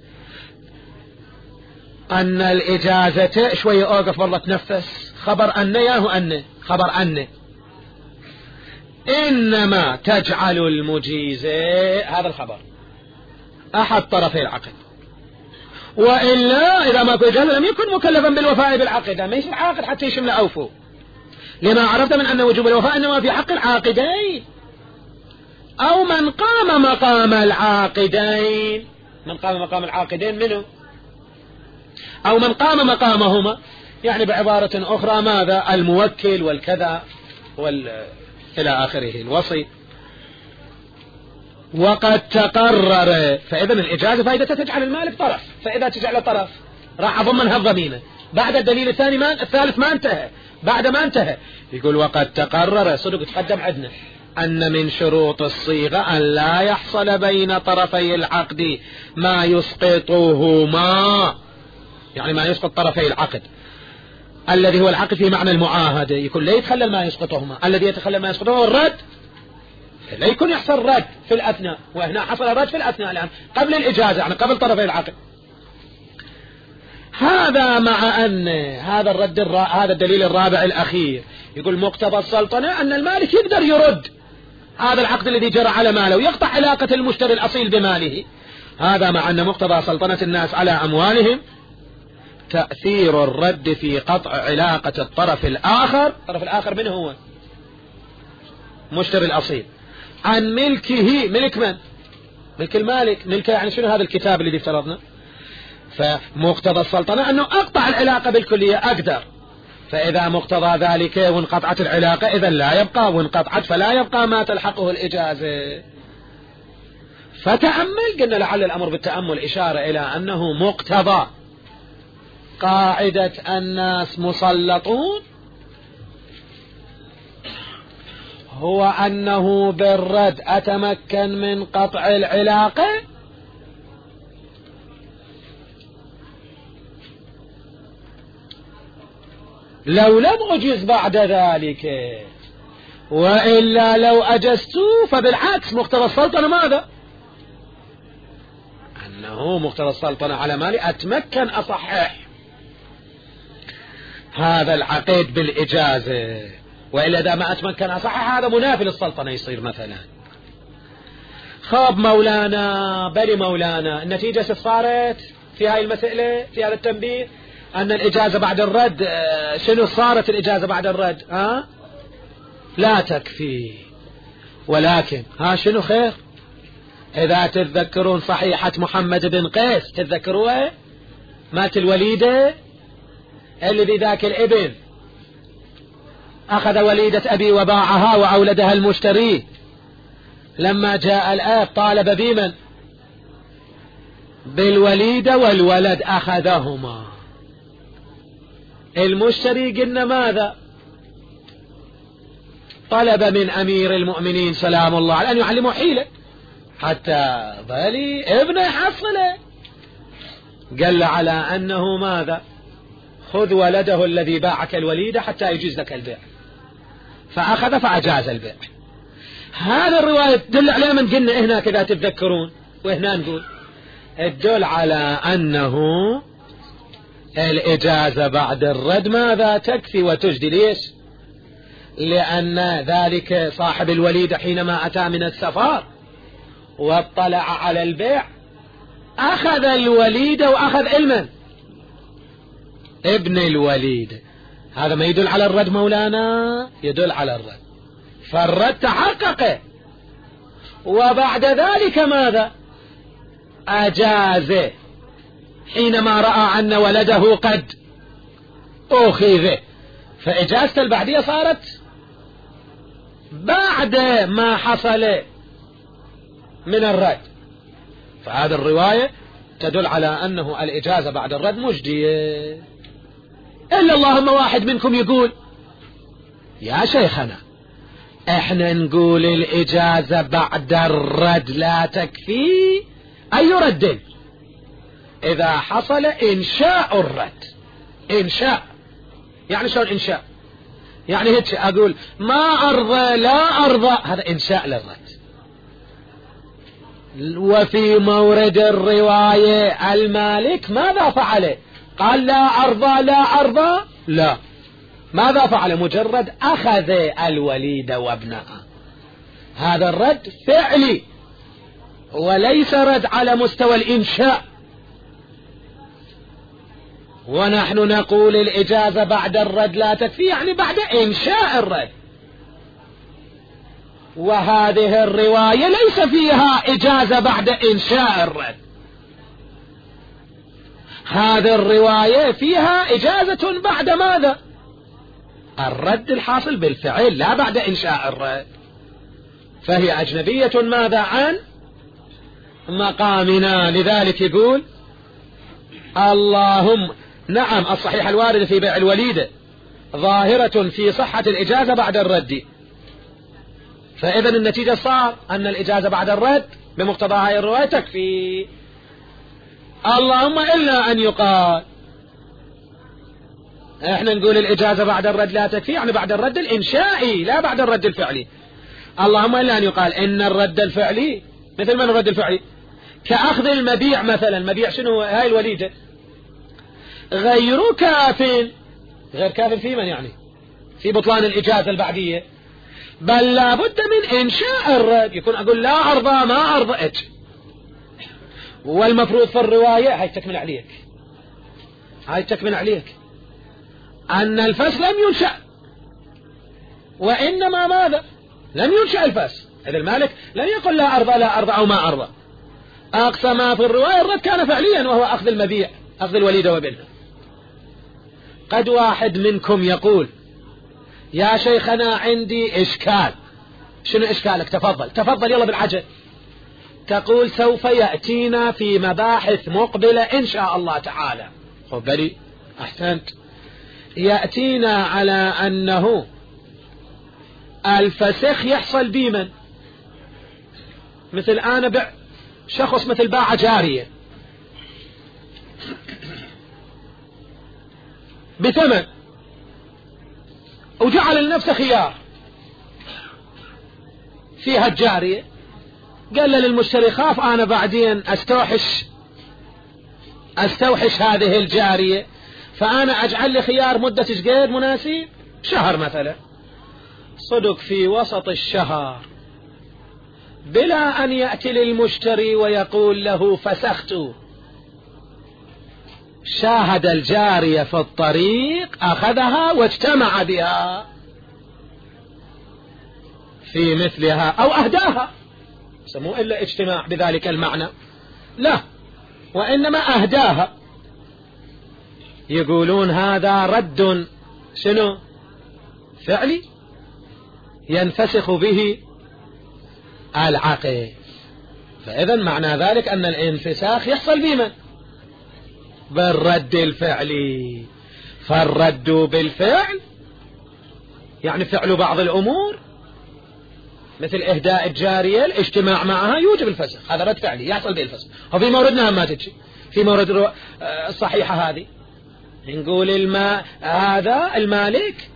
أن الإجازة شوية أوقف والله تنفس، خبر أن ياهو أن خبر أن إنما تجعل المجيز، هذا الخبر أحد طرفي العقد، وإلا إذا ما كان إجازة لم يكن مكلفا بالوفاء بالعقد، ما يصير عاقد حتى يشمل أوفو، لما عرفت من أن وجوب الوفاء إنما في حق العاقدين أو من قام مقام العاقدين. من قام مقام العاقدين منه؟ أو من قام مقامهما، يعني بعبارة أخرى ماذا؟ الموكل والكذا وال إلى آخره الوصي. وقد تقرر، فإذا الإجازة فائدة تجعل المالك طرف، فإذا تجعل طرف راح أضمنها الضمينة. بعد الدليل الثاني ما الثالث ما انتهى، بعد ما انتهى يقول وقد تقرر، صدق تقدم عندنا، أن من شروط الصيغة أن لا يحصل بين طرفي العقد ما يسقطهما، يعني ما يسقط طرفي العقد الذي هو العقد في معنى المعاهدة، يكون لا يتخلل ما يسقطهما، الذي يتخلل ما يسقطهما هو الرد، لا يكون يحصل رد في الأثناء، وهنا حصل رد في الأثناء الآن قبل الإجازة، يعني قبل طرفي العقد. هذا مع أن هذا الرد الرا... هذا الدليل الرابع الأخير يقول مقتضى السلطنة أن المالك يقدر يرد هذا العقد الذي جرى على ماله ويقطع علاقة المشتري الأصيل بماله. هذا مع أن مقتضى سلطنة الناس على أموالهم تأثير الرد في قطع علاقة الطرف الآخر. الطرف الآخر من هو؟ مشتري الأصيل، عن ملكه. ملك من؟ ملك المالك. ملكه يعني شنو؟ هذا الكتاب الذي افترضنا. فمقتضى السلطنة أنه أقطع العلاقة بالكلية، أقدر. فإذا مقتضى ذلك وانقطعت العلاقة إذا لا يبقى، وانقطعت فلا يبقى ما تلحقه الإجازة. فتأمل، قلنا لعل الأمر بالتأمل إشارة إلى أنه مقتضى قاعدة الناس مسلطون هو أنه بالرد أتمكن من قطع العلاقة، لو لم أجز بعد ذلك، وإلا لو أجزت فبالعكس مقتضى السلطنة ماذا؟ أنه مقتضى السلطنة على مالي أتمكن أصحح هذا العقد بالإجازة، وإلا إذا ما أتمكن أصحح هذا منافي للسلطنة يصير مثلا. خاب مولانا بلي مولانا، النتيجة صارت في هاي المسألة، في هذا التنبيه، أن الإجازة بعد الرد شنو صارت؟ الإجازة بعد الرد ها لا تكفي، ولكن ها شنو خير؟ إذا تتذكرون صحيحة محمد بن قيس، تتذكروها مات الوليدة اللي بذاك الابن أخذ وليدة أبي وباعها وأولدها المشتري، لما جاء الآب طالب بمن؟ بالوليدة، والولد أخذهما. المشتري قلنا ماذا؟ طلب من أمير المؤمنين سلام الله عليه أن يعلمه حيلة، حتى ظلي ابنه يحصله. قال له على أنه ماذا؟ خذ ولده الذي باعك الوليدة حتى يجيز لك البيع. فأخذ فأجاز البيع. هذا الرواية تدل على من قلنا هنا كذا تتذكرون، وهنا نقول تدل على أنه الإجازة بعد الرد ماذا؟ تكفي وتجدي. ليش؟ لأن ذلك صاحب الوليدة حينما أتى من السفر واطلع على البيع أخذ الوليدة وأخذ المن ابن الوليدة. هذا ما يدل على الرد مولانا؟ يدل على الرد. فالرد تحقق. وبعد ذلك ماذا؟ أجازه حينما رأى أن ولده قد أخذ. فإجازة البعدية صارت بعد ما حصل من الرد. فهذه الرواية تدل على أنه الإجازة بعد الرد مجدية. إلا اللهم واحد منكم يقول يا شيخنا احنا نقول الإجازة بعد الرد لا تكفي. أي رد؟ إذا حصل إنشاء الرد. إنشاء يعني شلون إنشاء؟ يعني هيك أقول ما أرضى لا أرضى، هذا إنشاء للرد. وفي مورد الرواية المالك ماذا فعل؟ قال لا أرضى لا أرضى، لا، ماذا فعل؟ مجرد أخذ الوليد وابنها. هذا الرد فعلي وليس رد على مستوى الإنشاء. ونحن نقول الإجازة بعد الرد لا تكفي، يعني بعد إنشاء الرد. وهذه الرواية ليس فيها إجازة بعد إنشاء الرد. هذه الرواية فيها إجازة بعد ماذا؟ الرد الحاصل بالفعل، لا بعد إنشاء الرد. فهي أجنبية ماذا؟ عن مقامنا. لذلك يقول اللهم نعم الصحيح الوارد في بيع الوليدة ظاهرة في صحة الإجازة بعد الرد. فإذا النتيجة صار أن الإجازة بعد الرد بمقتضى هذه الرواية تكفي. اللهم إلا أن يقال احنا نقول الإجازة بعد الرد لا تكفي، يعني بعد الرد الإنشائي لا بعد الرد الفعلي. اللهم إلا أن يقال إن الرد الفعلي مثل من الرد الفعلي؟ كأخذ المبيع مثلا. مبيع شنو؟ هاي الوليدة غير كاف، غير كاف في من؟ يعني في بطلان الإجازة البعدية، بل لا بد من إنشاء الرد. يكون أقول لا أرضى ما أرضى إج. والمفروض في الرواية هاي تكمل عليك، هاي تكمل عليك أن الفس لم ينشأ، وإنما ماذا؟ لم ينشأ الفس. إذا المالك لم يقل لا أرضى لا أرضى أو ما أرضى. أقصى ما في الرواية الرد كان فعليا، وهو أخذ المبيع، أخذ الوليدة وابنها. قد واحد منكم يقول يا شيخنا عندي إشكال. شنو إشكالك؟ تفضل تفضل يلا بالعجل. تقول سوف يأتينا في مباحث مقبلة إن شاء الله تعالى. خبري أحسنت. يأتينا على أنه الفسخ يحصل بمن؟ مثل أنا بع شخص مثل باع جارية بثمن وجعل لنفسه خيار فيها الجارية. قال للمشتري خاف أنا بعدين أستوحش أستوحش هذه الجارية، فأنا أجعل لي خيار مدة شقيد مناسب، شهر مثلا. صدق في وسط الشهر بلا أن يأتي للمشتري ويقول له فسخت، شاهد الجارية في الطريق أخذها واجتمع بها في مثلها أو أهداها. سموه إلا اجتماع بذلك المعنى، لا، وإنما أهداها. يقولون هذا رد شنو؟ فعلي ينفسخ به العقد. فإذا معنى ذلك أن الانفساخ يحصل بمن؟ بالرد الفعلي. فالرد بالفعل يعني فعل بعض الأمور مثل إهداء الجارية الاجتماع معها يوجب الفسخ، هذا رد فعلي يحصل به الفسخ. وفي موردنا ما تجي في مورد الصحيحة هذه نقول الماء هذا المالك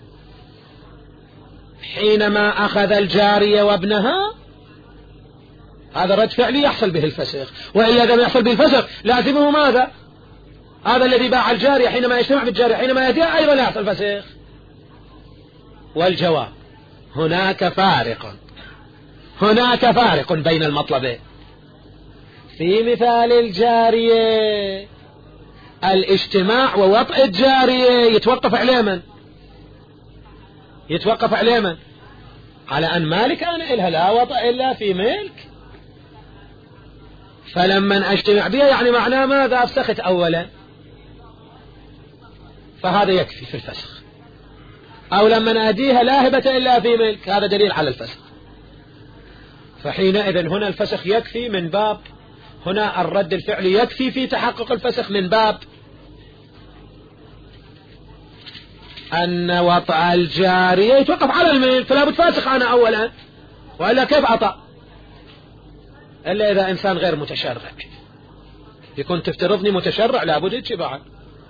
حينما أخذ الجارية وابنها هذا رد فعلي يحصل به الفسخ، وإلا إذا ما يحصل به الفسخ لازمه ماذا؟ هذا الذي باع الجارية حينما يجتمع بالجارية حينما يأتيها أيضا يحصل فسخ. والجواب هناك فارق هناك فارق بين المطلبين. في مثال الجارية الاجتماع ووطئ الجارية يتوقف عليه من؟ يتوقف عليه من؟ على أن مالك أنا إلها لا وطئ إلا في ملك، فلما أجتمع بها يعني معناه ماذا؟ أفسخت أولا، فهذا يكفي في الفسخ. أو لما أديها لا هبة إلا في ملك، هذا دليل على الفسخ. فحينئذ هنا الفسخ يكفي من باب، هنا الرد الفعلي يكفي في تحقق الفسخ من باب أن وطأ الجارية يتوقف على الملك، فلا بد فاسخ أنا أولا، وإلا كيف أطأ؟ إلا إذا إنسان غير متشرع، يكون تفترضني متشرع لابد اتباعا.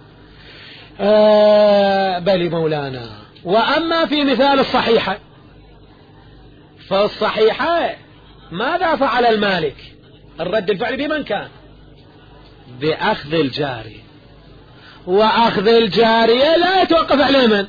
آه بل مولانا. وأما في مثال الصحيحة فالصحيحة ماذا فعل المالك؟ الرد الفعلي بمن كان؟ بأخذ الجارية، وأخذ الجارية لا يتوقف على من؟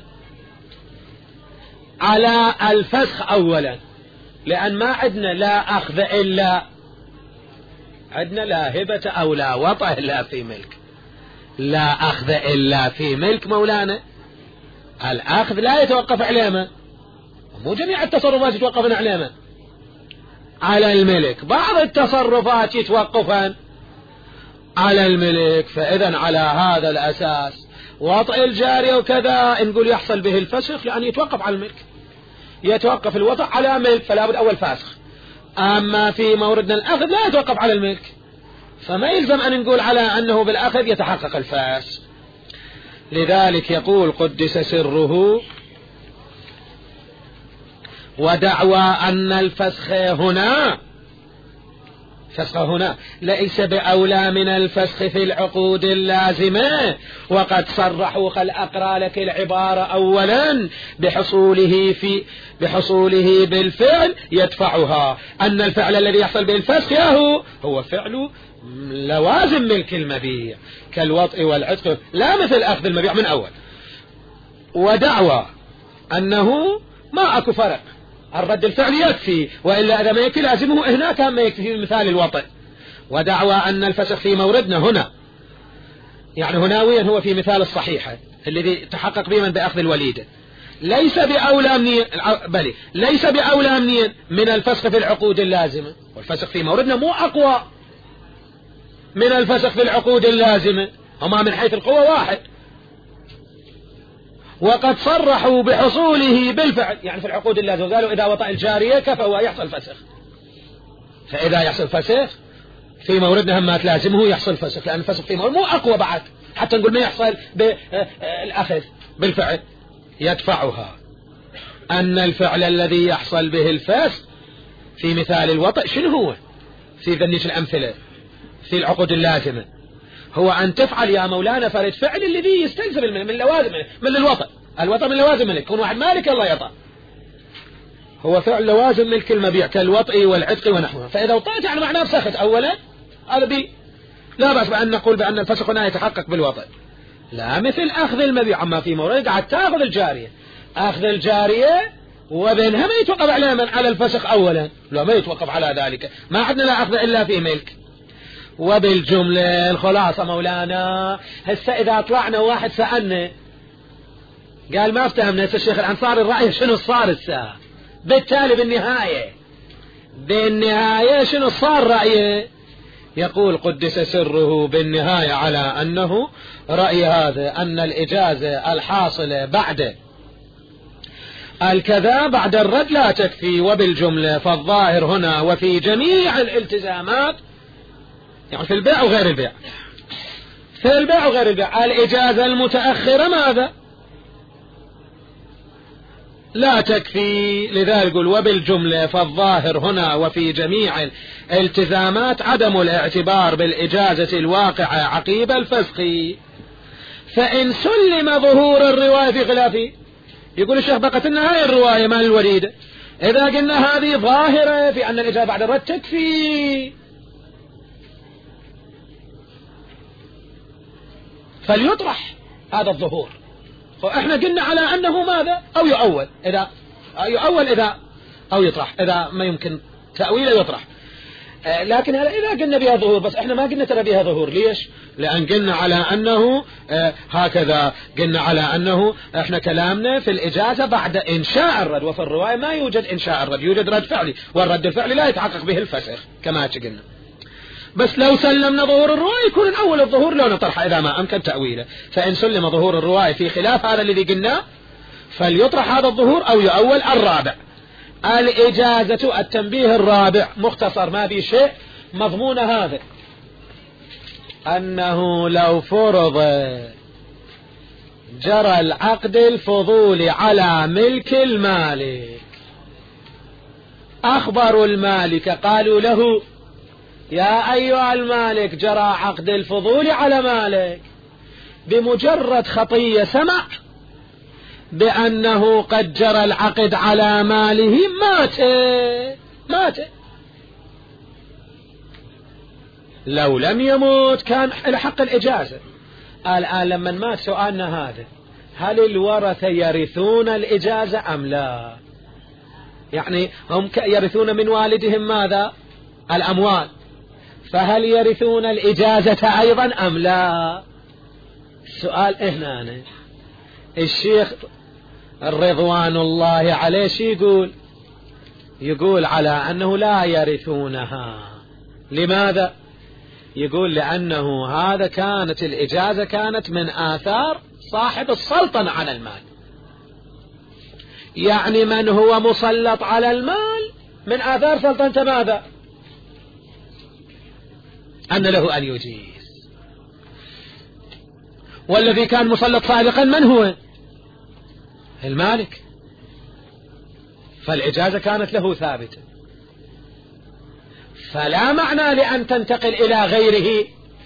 على الفسخ أولا، لأن ما عندنا لا أخذ إلا عندنا لا هبة أو لا وطأ إلا في ملك. لا أخذ إلا في ملك مولانا، الأخذ لا يتوقف على من؟ مو جميع التصرفات يتوقفن على من؟ على الملك، بعض التصرفات يتوقفن على الملك. فإذا على هذا الأساس وطئ الجارية وكذا نقول يحصل به الفسخ، لأن يتوقف على الملك، يتوقف الوطئ على ملك، فلا بد أول فاسخ. أما في موردنا الأخذ لا يتوقف على الملك، فما يلزم أن نقول على أنه بالأخذ يتحقق الفاسخ. لذلك يقول قدس سره: ودعوى أن الفسخ هنا فسخ هنا ليس بأولى من الفسخ في العقود اللازمة، وقد صرحوا خل أقرأ لك العبارة أولا بحصوله في بحصوله بالفعل يدفعها، أن الفعل الذي يحصل به الفسخ ياهو هو فعل لوازم ملك المبيع كالوطء والعتق، لا مثل أخذ المبيع من أول. ودعوى أنه ما أكو فرق، الرد الفعلي يكفي، وإلا إذا ما يكفي لازمه هناك ما يكفي في مثال الوطئ. ودعوى أن الفسخ في موردنا هنا يعني هناويا هو في مثال الصحيحة الذي تحقق به من بأخذ الوليدة، ليس بأولى منين بل ليس بأولى منين من الفسخ في العقود اللازمة، والفسخ في موردنا مو أقوى من الفسخ في العقود اللازمة، هما من حيث القوة واحد. وقد صرحوا بحصوله بالفعل، يعني في العقود اللازمة قالوا إذا وطأ الجارية كفى ويحصل فسخ، فإذا يحصل فسخ في موردنا هم ما تلازمه يحصل فسخ، لأن الفسخ في مورد مو أقوى بعد حتى نقول ما يحصل بالأخذ بالفعل يدفعها. أن الفعل الذي يحصل به الفسخ في مثال الوطأ شنو هو في ذنيش الأمثلة في العقود اللازمة؟ هو أن تفعل يا مولانا فرد فعل الذي يستلزم من اللوازم من الوطأ. الوطأ من لوازم ملك، يكون واحد مالك الله يطأ، هو فعل لوازم ملك المبيع كالوطء والعتق ونحوها. فإذا وطأت يعني معناه فسخت أولا، هذا بي لا بأس بأن نقول بأن الفسخ هنا يتحقق بالوطأ، لا مثل أخذ المبيع. أما في مورد قاعد تأخذ الجارية، أخذ الجارية وبينها ما يتوقف على من على الفسخ أولا، لا ما يتوقف على ذلك، ما عندنا لا أخذ إلا في ملك. وبالجملة الخلاصة مولانا هسه إذا طلعنا واحد سألنا قال ما افتهمنا هسه الشيخ الأنصاري الرأي شنو صار الساعة، بالتالي بالنهاية بالنهاية شنو صار رأيه؟ يقول قدس سره بالنهاية على أنه رأي هذا أن الإجازة الحاصلة بعد الكذا بعد الرد لا تكفي. وبالجملة فالظاهر هنا وفي جميع الالتزامات يعني في البيع وغير البيع في البيع وغير البيع الإجازة المتأخرة ماذا؟ لا تكفي. لذلك يقول وبالجملة فالظاهر هنا وفي جميع الالتزامات عدم الاعتبار بالإجازة الواقعة عقيب الفسخ، فإن سلم ظهور الرواية في خلافه. يقول الشيخ بقت لنا هاي الرواية مال الوليد، إذا قلنا هذه ظاهرة في أن الإجابة بعد الرد تكفي، فليطرح هذا الظهور. فإحنا قلنا على أنه ماذا؟ أو يؤول إذا يؤول إذا أو يطرح إذا ما يمكن تأويله يطرح. لكن إذا قلنا بها ظهور بس إحنا ما قلنا ترى بها ظهور. ليش؟ لأن قلنا على أنه هكذا، قلنا على أنه إحنا كلامنا في الإجازة بعد إنشاء الرد، وفي الرواية ما يوجد إنشاء الرد، يوجد رد فعلي، والرد الفعلي لا يتحقق به الفسخ كما قلنا. بس لو سلمنا ظهور الرواية يكون الأول الظهور لو نطرح إذا ما أمكن تأويله. فإن سلم ظهور الرواية في خلاف هذا الذي قلنا فليطرح هذا الظهور أو يؤول. الرابع الإجازة، التنبيه الرابع مختصر ما به شيء، مضمون هذا أنه لو فرض جرى العقد الفضولي على ملك المالك، أخبروا المالك قالوا له يا أيها المالك جرى عقد الفضول على مالك، بمجرد خطية سمع بأنه قد جرى العقد على ماله مات مات. لو لم يموت كان لحق الإجازة. الآن لما مات سؤالنا هذا، هل الورثة يرثون الإجازة أم لا؟ يعني هم يرثون من والدهم ماذا؟ الأموال، فهل يرثون الإجازة أيضا أم لا؟ السؤال هنا أنا. الشيخ الرضوان الله عليه شو يقول؟ يقول على أنه لا يرثونها. لماذا؟ يقول لأنه هذا كانت الإجازة كانت من آثار صاحب السلطنة على المال، يعني من هو مسلط على المال من آثار سلطنته ماذا؟ أن له أن يجيز. والذي كان مسلط سابقا من هو؟ المالك، فالإجازة كانت له ثابتة، فلا معنى لأن تنتقل إلى غيره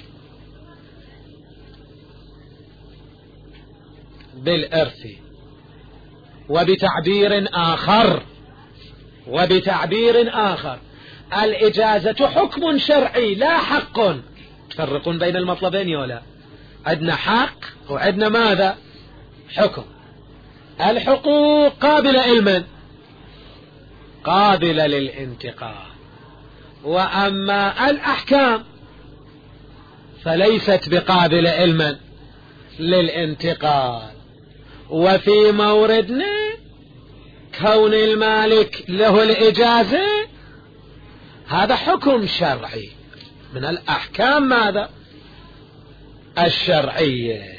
بالإرث. وبتعبير آخر وبتعبير آخر الإجازة حكم شرعي لا حق. تفرقون بين المطلبين ولا؟ عندنا حق وعندنا ماذا؟ حكم. الحقوق قابلة لمن؟ قابلة للانتقال. وأما الأحكام فليست بقابلة لمن؟ للانتقال. وفي موردنا كون المالك له الإجازة هذا حكم شرعي من الأحكام ماذا؟ الشرعية،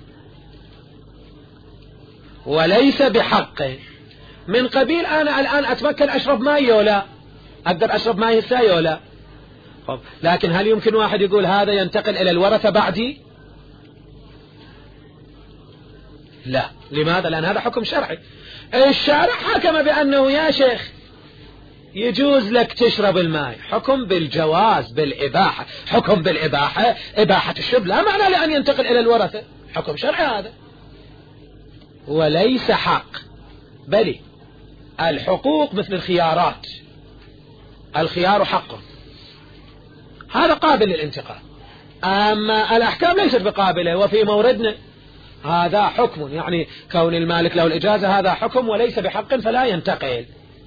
وليس بحق. من قبيل أنا الآن أتمكن أشرب ماء ولا أقدر أشرب ماء الساي ولا؟ لكن هل يمكن واحد يقول هذا ينتقل إلى الورثة بعدي؟ لا. لماذا؟ لأن هذا حكم شرعي. الشارع حكم بأنه يا شيخ يجوز لك تشرب الماء، حكم بالجواز بالإباحة، حكم بالإباحة إباحة الشرب لا معنى لأن ينتقل إلى الورثة، حكم شرعي هذا وليس حق. بل الحقوق مثل الخيارات، الخيار حق، هذا قابل للانتقال. أما الأحكام ليست بقابلة. وفي موردنا هذا حكم، يعني كون المالك له الإجازة هذا حكم وليس بحق فلا ينتقل.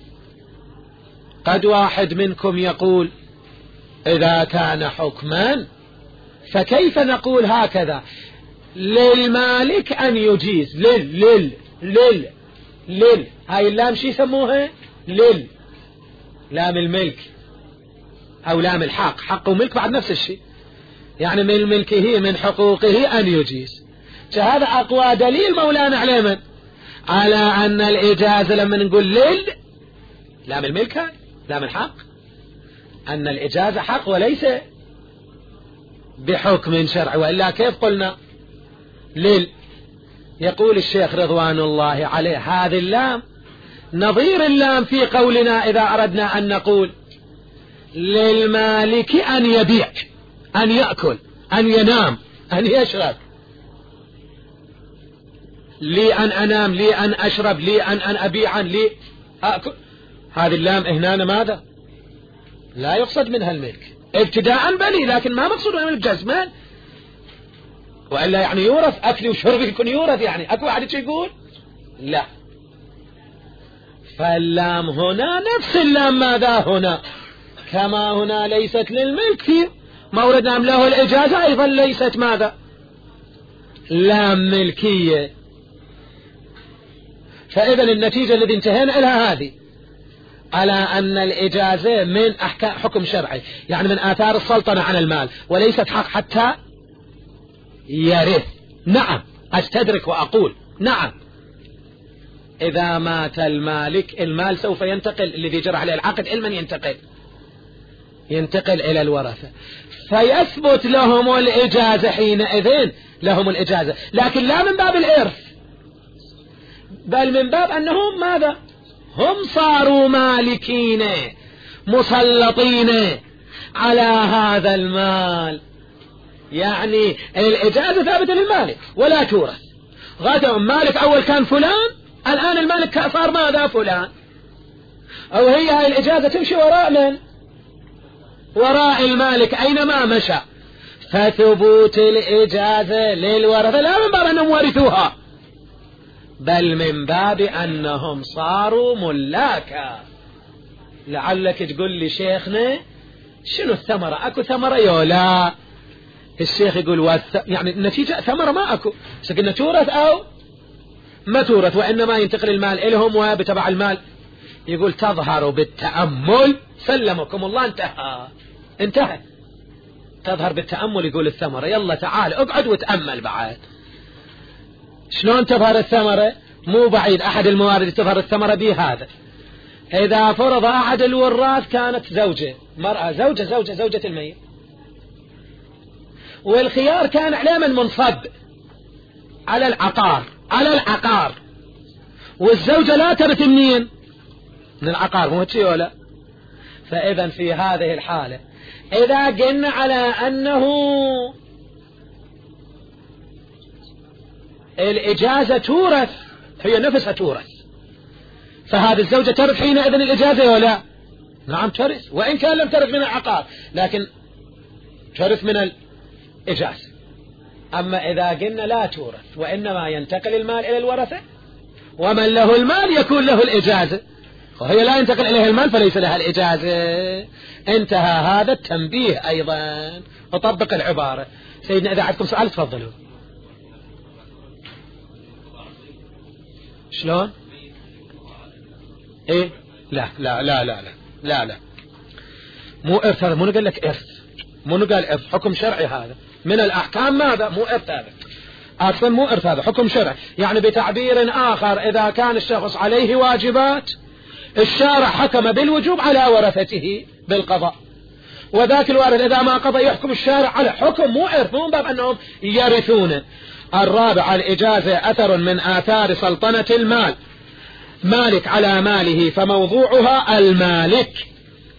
قد واحد منكم يقول إذا كان حكما فكيف نقول هكذا للمالك أن يجيز؟ لل لل لل لل هاي اللام شي يسموها؟ لل لام الملك أو لام الحق، حق وملك بعد نفس الشيء، يعني من ملكه من حقوقه أن يجيز. فهذا أقوى دليل مولانا عليه من؟ على أن الإجازة لما نقول لل لام الملك لام الحق أن الإجازة حق وليس بحكم شرعي، وإلا كيف قلنا لل؟ يقول الشيخ رضوان الله عليه هذه اللام نظير اللام في قولنا إذا أردنا أن نقول للمالك أن يبيع، أن يأكل، أن ينام، أن يشرب. لي أن أنام، لي أن أشرب، لي أن أن أبيع، لي أكل. هذه اللام هنا ماذا؟ لا يقصد منها الملك ابتداء بلي، لكن ما مقصود منها الملك جزمان، وإلا يعني يورث أكلي وشربي يكون يورث، يعني أكو أحد يقول لا. فاللام هنا نفس اللام ماذا هنا، كما هنا ليست للملك في مورد نام له الإجازة، أيضا ليست ماذا؟ لام ملكية. فإذا النتيجة التي انتهينا إليها هذه على أن الإجازة من أحكام حكم شرعي، يعني من آثار السلطنة على المال، وليست حق حتى يرث. نعم أستدرك وأقول نعم، إذا مات المالك المال سوف ينتقل، الذي جرى عليه العقد علما ينتقل ينتقل إلى الورثة، فيثبت لهم الإجازة حينئذ، لهم الإجازة، لكن لا من باب الإرث، بل من باب أنهم ماذا؟ هم صاروا مالكين مسلطين على هذا المال، يعني الإجازة ثابتة للمالك ولا تورث. غدا مالك أول كان فلان، الآن المالك صار ماذا؟ فلان. أو هي هاي الإجازة تمشي وراء من؟ وراء المالك أينما مشى. فثبوت الإجازة للورثة لا من باب أنهم ورثوها، بل من باب أنهم صاروا ملاكا. لعلك تقول لي شيخنا شنو الثمرة؟ أكو ثمرة يولا؟ الشيخ يقول والث... يعني النتيجة ثمرة ما أكو، سقلنا تورث أو ما تورث، وإنما ينتقل المال إلهم وبتبع المال. يقول تظهر بالتأمل، سلمكم الله، انتهى انتهى تظهر بالتأمل. يقول الثمرة يلا تعال اقعد وتأمل بعد شلون تظهر الثمرة. مو بعيد أحد الموارد تظهر الثمرة به هذا. إذا فرض أحد الوراث كانت زوجة، مرأة زوجة زوجة زوجة الميت، والخيار كان عليه من منصب على العقار، على العقار، والزوجة لا ترث منين؟ من العقار، مو هيك ولا؟ فإذا في هذه الحالة إذا قلنا على أنه الإجازة تورث، هي نفسها تورث، فهذه الزوجة ترث حينئذ الإجازة ولا؟ نعم ترث، وإن كان لم ترث من العقار لكن ترث من الإجازة. أما إذا قلنا لا تورث وإنما ينتقل المال إلى الورثة، ومن له المال يكون له الإجازة، وهي لا ينتقل إليها المال فليس لها الإجازة. انتهى هذا التنبيه أيضا، وطبق العبارة. سيدنا إذا عندكم سؤال تفضلوا. شلون؟ إيه؟ لا لا لا لا لا لا لا مو إرث هذا، مو نقول لك إرث، مو نقول إرث، حكم شرعي هذا من الأحكام. ماذا؟ مو إرث هذا أصلا، مو إرث هذا، حكم شرعي. يعني بتعبير آخر إذا كان الشخص عليه واجبات الشارع حكم بالوجوب على ورثته بالقضاء، وذاك الوارث إذا ما قضى يحكم الشارع على حكم، مو إرث، مو من باب أنهم يرثون. الرابع الإجازة أثر من آثار سلطنة المال، مالك على ماله فموضوعها المالك.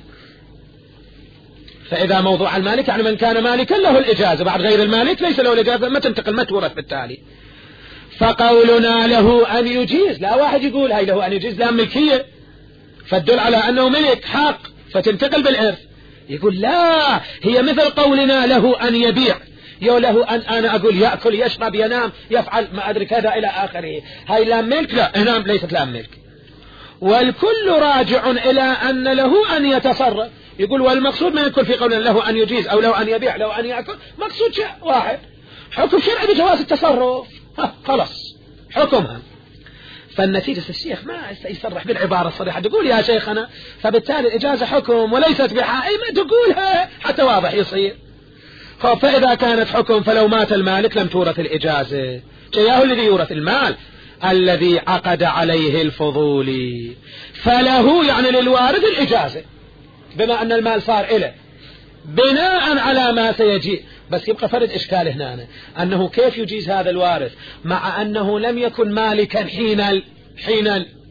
فإذا موضوع المالك يعني من كان مالكا له الإجازة، بعد غير المالك ليس له الإجازة، ما تنتقل ما تورث بالتالي. فقولنا له أن يجيز، لا واحد يقول هاي له أن يجيز لا ملكية فتدل على أنه ملك حق فتنتقل بالإرث. يقول لا، هي مثل قولنا له أن يبيع، يو له أن أنا أقول يأكل يشرب ينام يفعل ما أدري كذا إلى آخره. هاي لا ملك، لا هنا ليست لا ملك. والكل راجع إلى أن له أن يتصرف. يقول والمقصود ما يكون في قولنا له أن يجيز أو له أن يبيع له أن يأكل، مقصود شيء واحد، حكم شرعي بجواز التصرف، خلاص حكمها. فالنتيجة الشيخ ما يصرح بالعبارة الصريحة، تقول يا شيخنا فبالتالي الإجازة حكم وليست بحائمة، تقولها حتى واضح يصير. فإذا كانت حكم فلو مات المالك لم تورث الإجازة، جاءه الذي يورث المال الذي عقد عليه الفضولي، فله يعني للوارث الإجازة بما أن المال صار إله بناء على ما سيجي. بس يبقى فرد إشكال هنا، أنه كيف يجيز هذا الوارث مع أنه لم يكن مالكا حين ال... حين ال...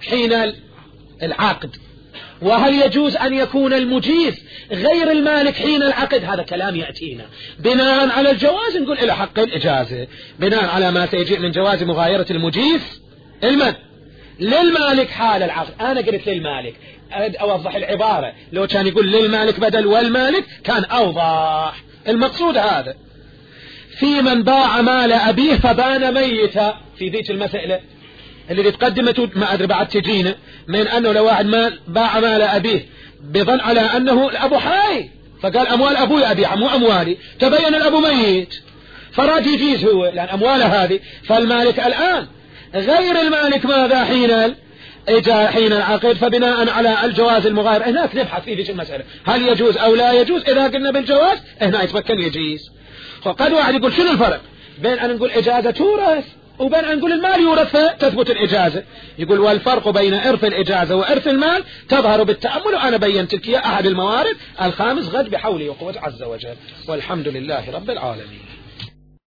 حين العقد، وهل يجوز أن يكون المجيز غير المالك حين العقد؟ هذا كلام يأتينا. بناء على الجواز نقول إلى حق الإجازة، بناء على ما سيجيء من جواز مغايرة المجيز المن للمالك حال العقد. أنا قلت للمالك، أوضح العبارة، لو كان يقول للمالك بدل والمالك كان أوضح. المقصود هذا في من باع مال أبيه فبان ميتا، في ذيك المسألة اللي تقدمته ما أدري بعد تجينا، من أنه لو واحد مال باع مال أبيه بظن على أنه الأبو حي، فقال أموال أبوي أبيعها مو أموالي، تبين الأبو ميت، فراد يجيز هو لأن أمواله هذه. فالمالك الآن غير المالك ماذا حين إجا حين العقد، فبناء على الجواز المغاير هناك نبحث في ذيك المسألة هل يجوز أو لا يجوز. إذا قلنا بالجواز هنا يتمكن يجيز. فقد واحد يقول شنو الفرق بين أن نقول إجازة تورث وبين أن نقول المال يورث فتثبت الإجازة؟ يقول والفرق بين إرث الإجازة وإرث المال تظهر بالتأمل، وأنا بينت لك أحد الموارد الخامس غد بحولي وقوة عز وجل، والحمد لله رب العالمين.